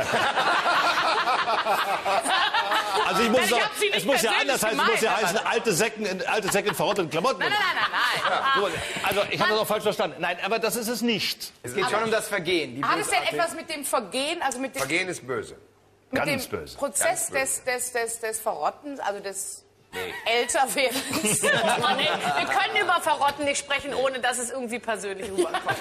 Also ich muss Ich doch, hab sie nicht es muss ja persönlich anders heißen, es muss ja gemeint, heißen, alte Säcken in, alte Säcken in verrotteten Klamotten. Nein, nein, nein, nein, nein. So, also ich habe das auch falsch verstanden. Nein, aber das ist es nicht. Es geht schon um das Vergehen. Die Hat es denn bösartig- etwas mit dem Vergehen, also mit dem, Vergehen ist böse. mit Ganz dem böse. Prozess Ganz des, des, des, des Verrottens, also des älter werden. Oh Mann, ey, wir können über Verrotten nicht sprechen, ohne dass es irgendwie persönlich rüberkommt.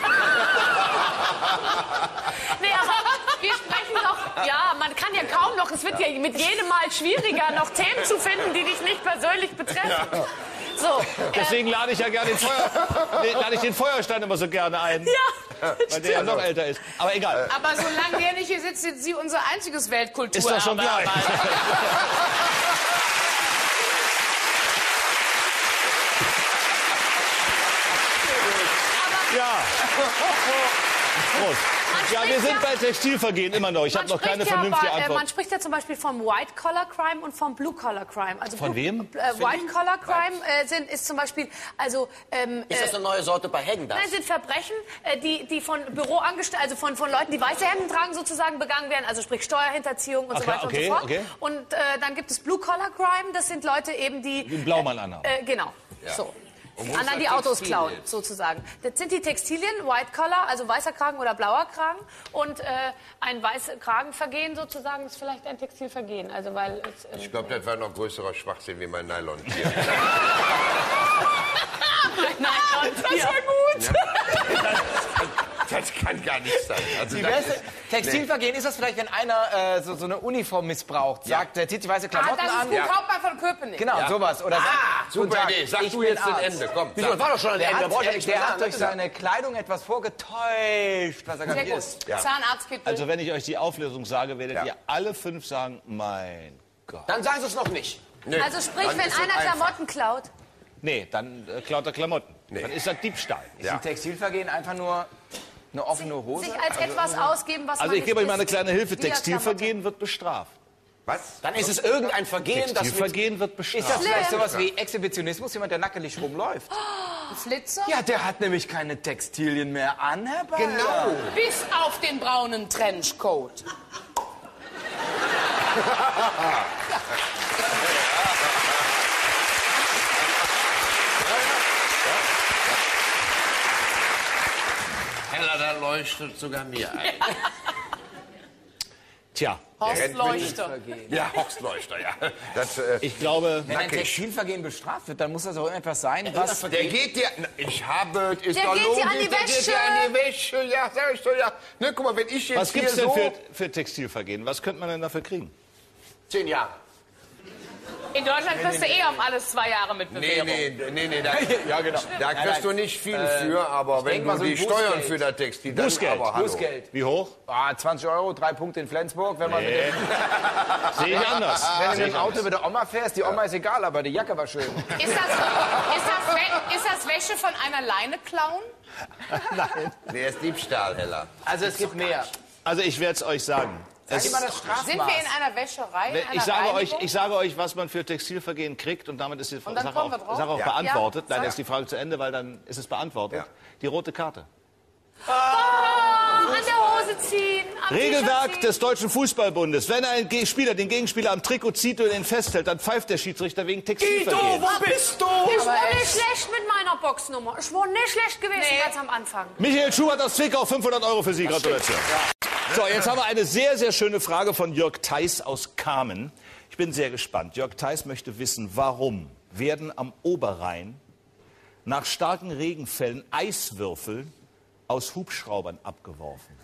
Nee, aber wir sprechen doch, ja, man kann ja kaum noch, es wird ja mit jedem Mal schwieriger, noch Themen zu finden, die dich nicht persönlich betreffen. Ja. So, Deswegen lade ich ja gerne den, Feuer, nee, lade ich den Feuerstein immer so gerne ein. Ja, weil der ja noch älter ist. Aber egal. Aber solange der nicht hier sitzt, sind Sie unser einziges Weltkulturerbe. Ist doch schon klar. Ja. Prost. Ja, wir sind bei Textilvergehen immer noch. Ich habe noch keine vernünftige ja, aber, Antwort. Man spricht ja zum Beispiel vom White-Collar-Crime und vom Blue-Collar-Crime. Also von wem? Äh, White-Collar-Crime äh, sind ist zum Beispiel, also ähm, ist das eine neue Sorte bei Häagen-Dazs? Nein, sind Verbrechen, äh, die die von Büroangestellten, also von von Leuten, die weiße Hemden tragen, sozusagen begangen werden. Also sprich Steuerhinterziehung und okay, so weiter okay, und so fort. Okay. Und äh, dann gibt es Blue-Collar-Crime. Das sind Leute eben die den Blaumann anhaben. Äh, genau. Ja. So. Und Die anderen, die Autos klauen, sozusagen. Das sind die Textilien, White Collar, also weißer Kragen oder blauer Kragen. Und äh, ein weißes Kragenvergehen sozusagen ist vielleicht ein Textilvergehen. Also, weil es, ähm, ich glaube, das war noch größerer Schwachsinn wie mein Nylon-Tier. Nylon-Tier. Das war gut. Ja. Das kann gar nicht sein. Also Die das beste ist- Textilvergehen ist das vielleicht, wenn einer äh, so, so eine Uniform missbraucht, sagt, der zieht die weiße Ah, Klamotten das ist an. gut, Hauptmann von Köpenick. Genau, sowas. Oder sagt, Super Guten Tag, Idee. Sag ich du bin jetzt das Arzt. Ende. Komm, Wieso, das war doch schon an der Der Ende. hat, Da braucht ja der, nichts mehr der hat sagen. durch seine Kleidung etwas vorgetäuscht, was er gar Sehr nicht gut. ist. Zahnarztkittel. Also wenn ich euch die Auflösung sage, werdet Ja. ihr alle fünf sagen, mein Gott. Dann sagen Sie es noch nicht. Nee, Also sprich, dann wenn ist es einer einfach. Klamotten klaut. Nee, dann äh, klaut er Klamotten. Nee. Dann ist das Diebstahl. Ist ein Textilvergehen einfach nur eine offene Hose? Sich als etwas ausgeben, was Also man ich gebe euch nicht mal eine ist. kleine Hilfe. Wie der Textilvergehen wird bestraft. Was? Dann ist es irgendein Vergehen, das mit... Textilvergehen wird Ist bestraft. das vielleicht Schlimm. sowas wie Exhibitionismus, jemand, der nackelig rumläuft? Flitzer? Ja, der hat nämlich keine Textilien mehr an, Herr Bayer. Genau. Bis auf den braunen Trenchcoat. Heller, da leuchtet sogar mir ein. Tja, Horst Leuchter. Ja, Hochstleuchter, ja. Das, äh, ich glaube, Wenn ein Nackig. Textilvergehen bestraft wird, dann muss das auch irgendetwas sein, was... der geht dir... Na, ich habe... Ist Der doch geht dir logisch, an die der geht Wäsche. dir an die Wäsche. Ja, sag ich doch, ja. Ne, guck mal, wenn ich jetzt was hier gibt's denn so... für, für Textilvergehen? Was könnte man denn dafür kriegen? Zehn Jahre. In Deutschland kriegst du eh auf alles zwei Jahre mit Nee, Bewährung. nee, nee, nee, da, Ja, genau. da kriegst du nicht viel für, aber wenn denk mal du so die ein Steuern Bußgeld. für das Textil... Dann Bußgeld. aber, hallo. Bußgeld. Wie hoch? Ah, zwanzig Euro, drei Punkte in Flensburg. Wenn man mit Nee. dem, Sehe ich anders. wenn du Sehe mit ich dem Auto anders. mit der Oma fährst, die Oma ist egal, aber die Jacke war schön. Ist das, ist, das, Wä- ist das Wäsche von einer Leine klauen? Der ist Diebstahl, Heller. Also es gibt mehr. Also ich werde es euch sagen. Sag Es, immer das Strafmaß. Sind wir in einer Wäscherei? In ich, einer sage euch, Reinigung? ich sage euch, was man für Textilvergehen kriegt und damit ist die Und dann Sache kommen auch, wir drauf? Sache auch Ja. beantwortet. Ja. Nein, jetzt ist die Frage zu Ende, weil dann ist es beantwortet. Ja. Die rote Karte. Oh, an der Hose ziehen. Am Regelwerk T-Shirt ziehen. des Deutschen Fußballbundes. Wenn ein Ge- Spieler den Gegenspieler am Trikot zieht und ihn festhält, dann pfeift der Schiedsrichter wegen Textilvergehen. bist du? Ich war nicht schlecht mit meiner Boxnummer. Ich war nicht schlecht gewesen Nee. ganz am Anfang. Michael Schubert aus Zwickau, fünfhundert Euro für Sie. Gratulation. So, jetzt haben wir eine sehr, sehr schöne Frage von Jörg Theis aus Kamen. Ich bin sehr gespannt. Jörg Theis möchte wissen, warum werden am Oberrhein nach starken Regenfällen Eiswürfel aus Hubschraubern abgeworfen?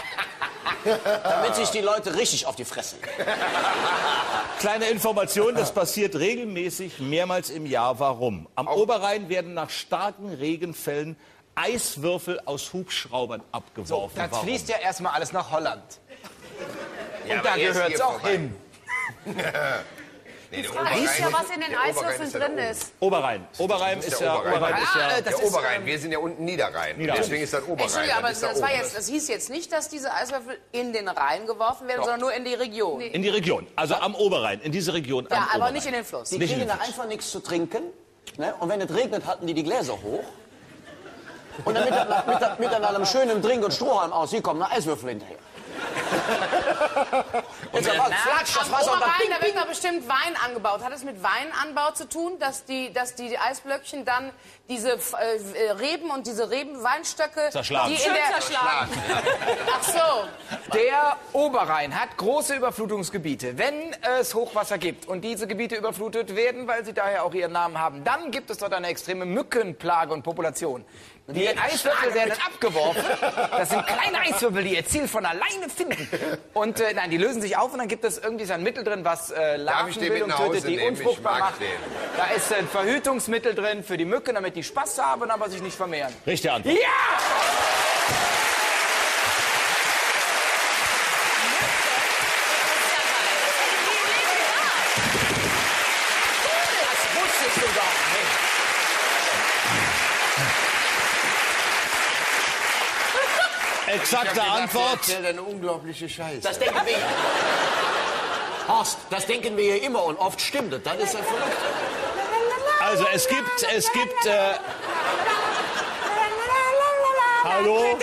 Damit sich die Leute richtig auf die Fresse legen. Kleine Information, das passiert regelmäßig mehrmals im Jahr. Warum? Am Oberrhein werden nach starken Regenfällen Eiswürfel aus Hubschraubern abgeworfen. Das Warum? fließt ja erstmal alles nach Holland. Ja, Und da aber er ist gehört es hier auch vorbei. hin. Nee, der Siehst Oberrhein ja, ist- was in den der Oberrhein Eiswürfeln ist ja da drin oben. ist. Oberrhein. Oberrhein ist der ja, Oberrhein. Oberrhein ist ja Ah, das Der ist, Oberrhein, ähm, wir sind ja unten Niederrhein. Niederrhein. Deswegen ist das Oberrhein. Entschuldigung, aber ist da das, war oben. jetzt, das hieß jetzt nicht, dass diese Eiswürfel in den Rhein geworfen werden, sondern nur in die Region. in die Region, also am Oberrhein, in diese Region. Ja, am aber Oberrhein. nicht in den Fluss. Die Nicht in kriegen den da einfach nichts zu trinken. Ne? Und wenn es regnet, halten die die Gläser hoch. Und dann mit, mit, mit, mit einem schönen Drink und Strohhalm aus, hier kommen noch Eiswürfel hinterher. Jetzt aber Flatsch, das war so Am nach Oberrhein, da wird doch bestimmt Wein angebaut. Hat es mit Weinanbau zu tun, dass die, dass die Eisblöckchen dann diese äh, Reben und diese Rebenweinstöcke... Zerschlagen. Die in der, zerschlagen. Ach so. Der Oberrhein hat große Überflutungsgebiete. Wenn es Hochwasser gibt und diese Gebiete überflutet werden, weil sie daher auch ihren Namen haben, dann gibt es dort eine extreme Mückenplage und Population. Die Eiswürfel werden abgeworfen. Das sind kleine Eiswürfel, die ihr Ziel von alleine finden. Und äh, nein, die lösen sich auf und dann gibt es irgendwie so ein Mittel drin, was äh, Larvenbildung tötet, die nehmen? unfruchtbar Ich mag macht. den. Da ist ein Verhütungsmittel drin für die Mücken, damit die Spaß haben, aber sich nicht vermehren. Richtige Antwort. Ja! Das wusstest du doch. Exakte Antwort. Das ist eine unglaubliche Scheiße. Das denken wir ja. Horst, das denken wir ja immer und oft stimmt es. Dann ist er verrückt. Also es gibt, es gibt, äh, hallo?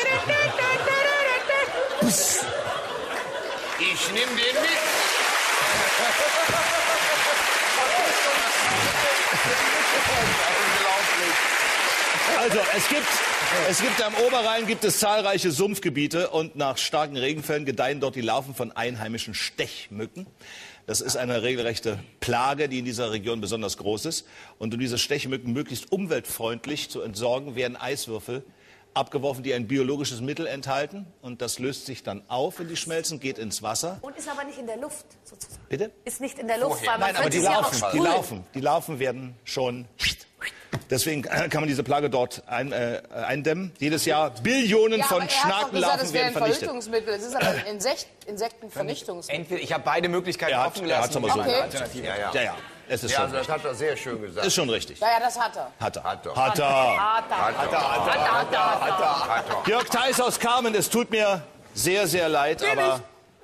Ich nehme den mit. Also es gibt, es gibt am Oberrhein gibt es zahlreiche Sumpfgebiete und nach starken Regenfällen gedeihen dort die Larven von einheimischen Stechmücken. Das ist eine regelrechte Plage, die in dieser Region besonders groß ist. Und um diese Stechmücken möglichst umweltfreundlich zu entsorgen, werden Eiswürfel abgeworfen, die ein biologisches Mittel enthalten. Und das löst sich dann auf, wenn die schmelzen, geht ins Wasser. Und ist aber nicht in der Luft, sozusagen. Bitte? Ist nicht in der Luft, weil man Nein, aber könnte die es ja auch Larven, die sprühen. Larven, die Larven werden schon... Deswegen kann man diese Plage dort ein, äh, eindämmen. Jedes Jahr Billionen Ja, von aber er hat doch gesagt, Schnakenlarven es wäre werden ein vernichtet. Verhütungsmittel. Es ist aber ein Insekt, Insektenvernichtungsmittel. Entweder, ich habe beide Möglichkeiten Er hat- offen er gelassen. hat's aber so Keine gesagt. Alternative. Ja, ja. Ja, ja, es ist Ja, schon also das richtig. hat er sehr schön gesagt. Ist schon richtig. Ja, ja, das hat er. Hat er. Hat er. Hat er. Hat er. Hat er. Hat er. Jörg Theiss aus Carmen, es tut mir sehr, sehr leid, aber...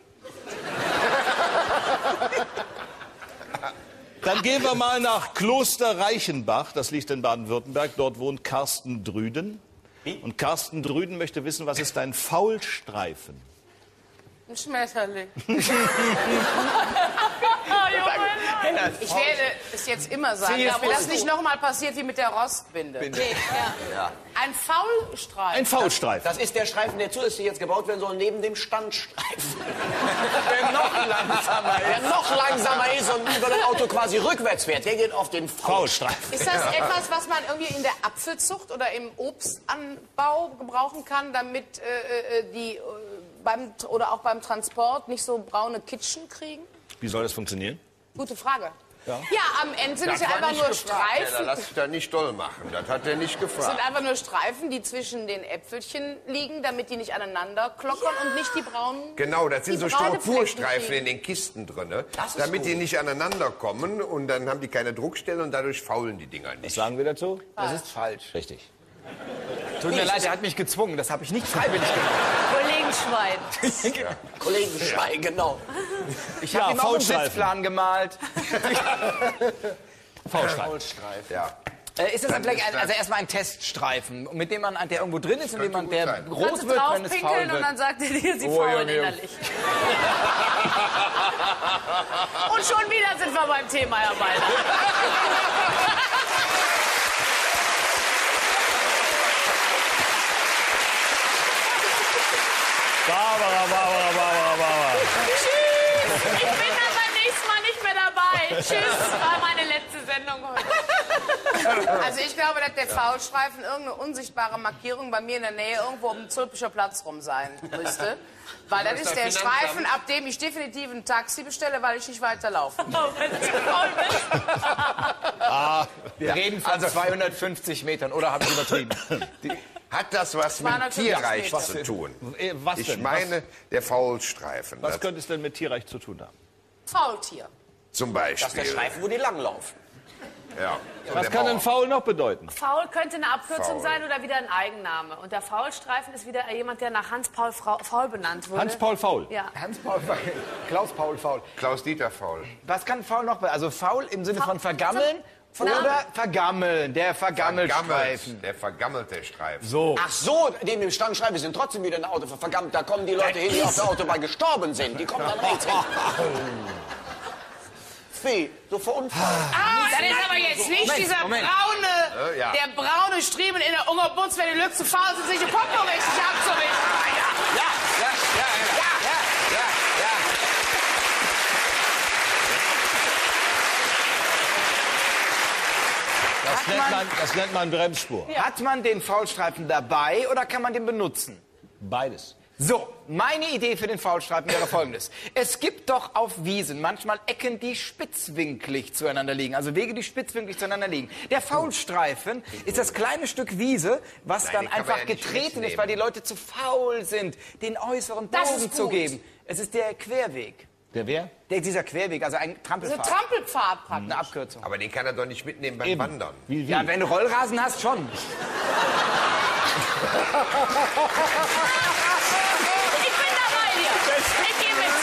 Dann gehen wir mal nach Kloster Reichenbach, das liegt in Baden-Württemberg. Dort wohnt Carsten Drüden. Und Carsten Drüden möchte wissen, was ist ein Faulstreifen? Ein Schmetterling. Ich werde es jetzt immer sagen, Sie ist damit das gut. nicht nochmal passiert wie mit der Rostbinde. Nee, ja. Ein Faulstreifen. Ein Faulstreifen. Das ist der Streifen, der zusätzlich jetzt gebaut werden soll, neben dem Standstreifen. Der noch langsamer ist. Der noch langsamer ist und über das Auto quasi rückwärts fährt. Der geht auf den Faulstreifen. Faulstreifen. Ist das etwas, was man irgendwie in der Apfelzucht oder im Obstanbau gebrauchen kann, damit äh, äh, die äh, beim, oder auch beim Transport nicht so braune Kitschen kriegen? Wie soll das funktionieren? Gute Frage. Ja, am Ende sind es Das ja war einfach nicht nur gefragt. Ja, da Streifen. lass dich da nicht doll machen. Das hat er nicht Es sind gefragt. einfach nur Streifen, die zwischen den Äpfelchen liegen, damit die nicht aneinander klockern und nicht die braunen. Genau, das sind die so braune Strukturstreifen Flecken in den Kisten drin, Das ist damit die gut. nicht aneinander kommen und dann haben die keine Druckstelle und dadurch faulen die Dinger Was nicht. sagen wir dazu? Das ist falsch. Richtig. Tut mir leid, er hat mich gezwungen. Das habe ich nicht freiwillig gemacht. Kollegen Schwein. Kollegen Schwein, genau. Ich Ja, habe ihm auch einen Faulstreifen. Sitzplan gemalt. Faulstreifen. Ja. Äh, ist das dann vielleicht ein, das- also erstmal ein Teststreifen, mit dem man, der irgendwo drin ist und dem man, gut der sein. Kannst groß du wird, drauf wenn es faul pinkeln und wird. dann sagt er dir, sie Oh, faulen Junge, Junge. innerlich. Und schon wieder sind wir beim Thema, Herr Balder. Barbara, Barbara, Barbara, Barbara. Ich bin dann beim nächsten Mal nicht mehr dabei. Tschüss, war meine letzte Sendung heute. Also ich glaube, dass der Faulstreifen irgendeine unsichtbare Markierung bei mir in der Nähe irgendwo um den Zulpischer Platz rum sein müsste. Weil das ist der Streifen, ab dem ich definitiv ein Taxi bestelle, weil ich nicht weiterlaufen kann. Oh, wenn du faul bist. Wir reden von zweihundertfünfzig Metern, oder habe ich übertrieben? Die, Hat das was mit zweihundertfünfzig Tierreich Meter. zu tun? Äh, Was Ich denn? meine, der Faulstreifen. Was Das könnte es denn mit Tierreich zu tun haben? Faultier. zum Das ist der Beispiel. Streifen, wo die langlaufen. Ja. Und Was der kann Bauer. denn faul noch bedeuten? Faul könnte eine Abkürzung Faul. sein oder wieder ein Eigenname. Und der Faulstreifen ist wieder jemand, der nach Hans-Paul Frau- Faul benannt wurde. Hans-Paul Faul. Ja. Hans-Paul, Klaus-Paul Faul. Klaus-Dieter Faul. Was kann faul noch? be- Also faul im Sinne Faul- von vergammeln, Oder vergammeln, der Vergammelstreifen. Der vergammelte Streifen. So. Ach so, die mit dem Stangenstreifen sind trotzdem wieder ein Auto vergammt. Da kommen die Leute hin, die auf der Autobahn gestorben sind. Die kommen dann rechts hin. Vieh, so verunfallt. Ah, das ist aber jetzt nicht Moment, dieser Moment. braune, Äh, ja. der braune Striemen in der Ungerbutz, wenn die Leute zu faul sind, sich die Popo richtig abzuwischen. Ja, ja, ja, ja, ja, ja. Das nennt, man, das nennt man Bremsspur. Hat man den Faulstreifen dabei oder kann man den benutzen? Beides. So, meine Idee für den Faulstreifen wäre folgendes. Es gibt doch auf Wiesen manchmal Ecken, die spitzwinklig zueinander liegen. Also Wege, die spitzwinklig zueinander liegen. Der Faulstreifen ist das kleine Stück Wiese, was Nein, dann den kann man einfach ja nicht getreten ist, mitnehmen. weil die Leute zu faul sind, den äußeren Das Bogen ist zu gut. geben. Es ist der Querweg. Der wer? Der, dieser Querweg, also ein So Trampelpfad. Trampelpfad praktisch. Eine Abkürzung. Aber den kann er doch nicht mitnehmen beim Eben. Wandern. Wie, wie? Ja, wenn du Rollrasen hast, schon. Ich bin dabei hier. Ich gehe mit.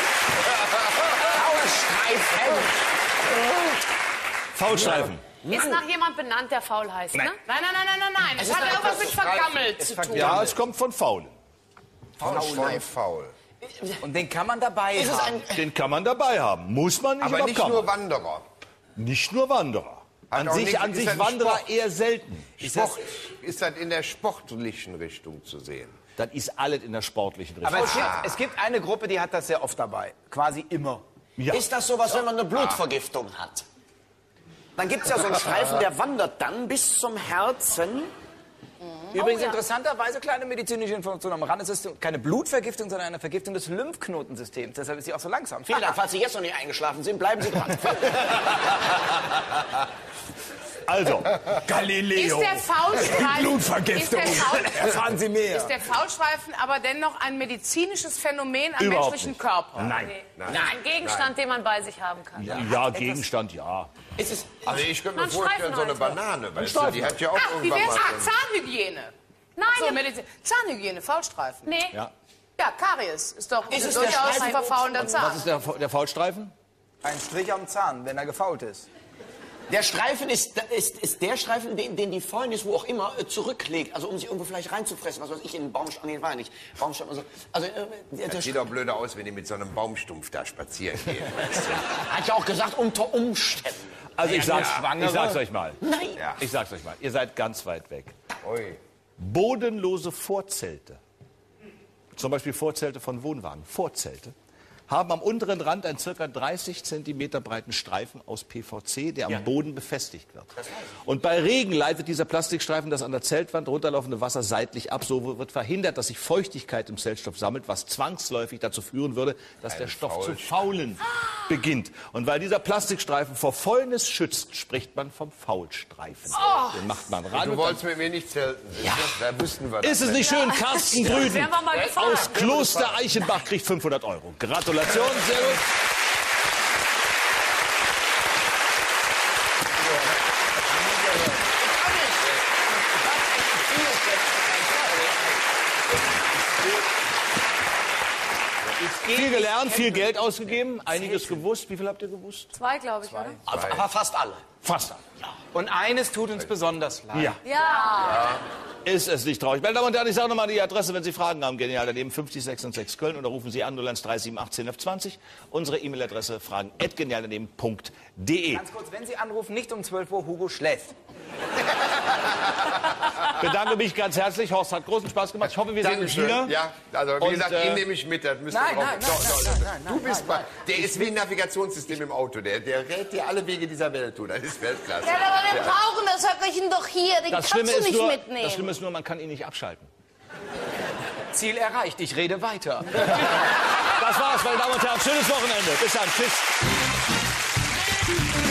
Faulstreifen. Ist nach jemand benannt, der faul heißt, ne? Nein, nein, nein, nein, nein, nein. Das hat irgendwas mit vergammelt zu tun. Ja, es kommt von Faulen. Faul von faul. Und den kann man dabei Ist es haben. ein, Den kann man dabei haben. Muss man nicht, Aber aber nicht kann nur man. Wanderer. Nicht nur Wanderer. An auch sich, nicht- an ist sich das ein Wanderer Sport? eher selten. Sport ist das in der sportlichen Richtung zu sehen. Das ist alles in der sportlichen Richtung. Aber es gibt, es gibt eine Gruppe, die hat das sehr oft dabei. Quasi immer. Ja. Ist das sowas, wenn man eine Blutvergiftung hat? Dann gibt es ja so einen Streifen, der wandert dann bis zum Herzen. Übrigens interessanterweise kleine medizinische Information am Rand. Es ist keine Blutvergiftung, sondern eine Vergiftung des Lymphknotensystems. Deshalb ist sie auch so langsam. Vielen Dank, falls Sie jetzt noch nicht eingeschlafen sind, bleiben Sie dran. Also, Ist Galileo. der Faulstreifen, Blutvergiftung. Ist der, Faul, Erfahren Sie mehr. ist der Faulstreifen aber dennoch ein medizinisches Phänomen am Überhaupt menschlichen nicht. Körper? Nein. Ein Gegenstand, den man bei sich haben kann. Ja, Gegenstand, ja. Ist es, Also ich könnte mir Ein vorstellen, so eine Streifenhalter. Banane, weißt du, die hat ja auch Ach, wie irgendwann wär's? mal... Ah, Zahnhygiene. Nein, So, der- Medizin. Zahnhygiene, Faulstreifen. nee. Ja. Ja, Karies ist doch Ist es durchaus der ein Streifen- verfaulender Was Zahn. ist der, der Faulstreifen? Ein Strich am Zahn, wenn er gefault ist. der Streifen ist, ist, ist der Streifen, den, den die Fäulnis, wo auch immer, äh, zurücklegt. Also um sich irgendwo vielleicht reinzufressen. Was weiß ich, in den Baumstamm. Nee, war ja nicht. Baumstamm und so. Also, äh, der, der Das sieht doch blöder aus, wenn die mit so einem Baumstumpf da spazieren gehen. weißt du. hat ja auch gesagt, unter Umständen. Also ich sag's, Schwangere? ich sag's euch mal. Nein. Ja. Ich sag's euch mal. Ihr seid ganz weit weg. Ui. Bodenlose Vorzelte, zum Beispiel Vorzelte von Wohnwagen, Vorzelte, haben am unteren Rand einen ca. dreißig Zentimeter breiten Streifen aus P V C, der am Boden befestigt wird. Und bei Regen leitet dieser Plastikstreifen das an der Zeltwand runterlaufende Wasser seitlich ab. So wird verhindert, dass sich Feuchtigkeit im Zeltstoff sammelt, was zwangsläufig dazu führen würde, dass der Stoff zu faulen beginnt. Und weil dieser Plastikstreifen vor Fäulnis schützt, spricht man vom Faulstreifen. Den macht man ran. Du und wolltest mit mir nicht zelten. Ja. Da wüssten wir das. ist es nicht schön? Carsten Grüden Wären wir mal gefahren. aus Kloster Eichenbach kriegt fünfhundert Euro. Gratulation, sehr gut. Viel gelernt, viel Geld ausgegeben, einiges gewusst. Wie viel habt ihr gewusst? Zwei, glaube ich, oder? Aber, aber fast alle. Fast. Und eines tut uns besonders leid. Ja. Ja. Ist es nicht traurig. Meine Damen und Herren, ich sage nochmal die Adresse, wenn Sie Fragen haben. Genial daneben fünfzig sechsundsechzig Köln oder rufen Sie an null eins drei sieben achtzehn elf zwanzig. Unsere E-Mail-Adresse fragen at genial daneben punkt de. Ganz kurz, wenn Sie anrufen, nicht um zwölf Uhr, Hugo schläft. Bedanke mich ganz herzlich. Horst, hat großen Spaß gemacht. Ich hoffe, wir sehen uns Dankeschön. wieder. Ja, also wie Und, gesagt, äh, ihn nehme ich mit. Das müsst ihr Nein, drauf- nein, nein, Doch, doch, nein, doch. nein, nein, Du bist nein, bei, der ist wie ein Navigationssystem im Auto. Der, der rät dir alle Wege dieser Welt, du. Das ist Weltklasse. Ja, aber wir brauchen das Höckerchen doch hier. Den Das kannst Schlimme, du ist nicht nur, mitnehmen. das Schlimme ist nur, man kann ihn nicht abschalten. Ziel erreicht, ich rede weiter. Das war's, meine Damen und Herren. Schönes Wochenende. Bis dann. Tschüss.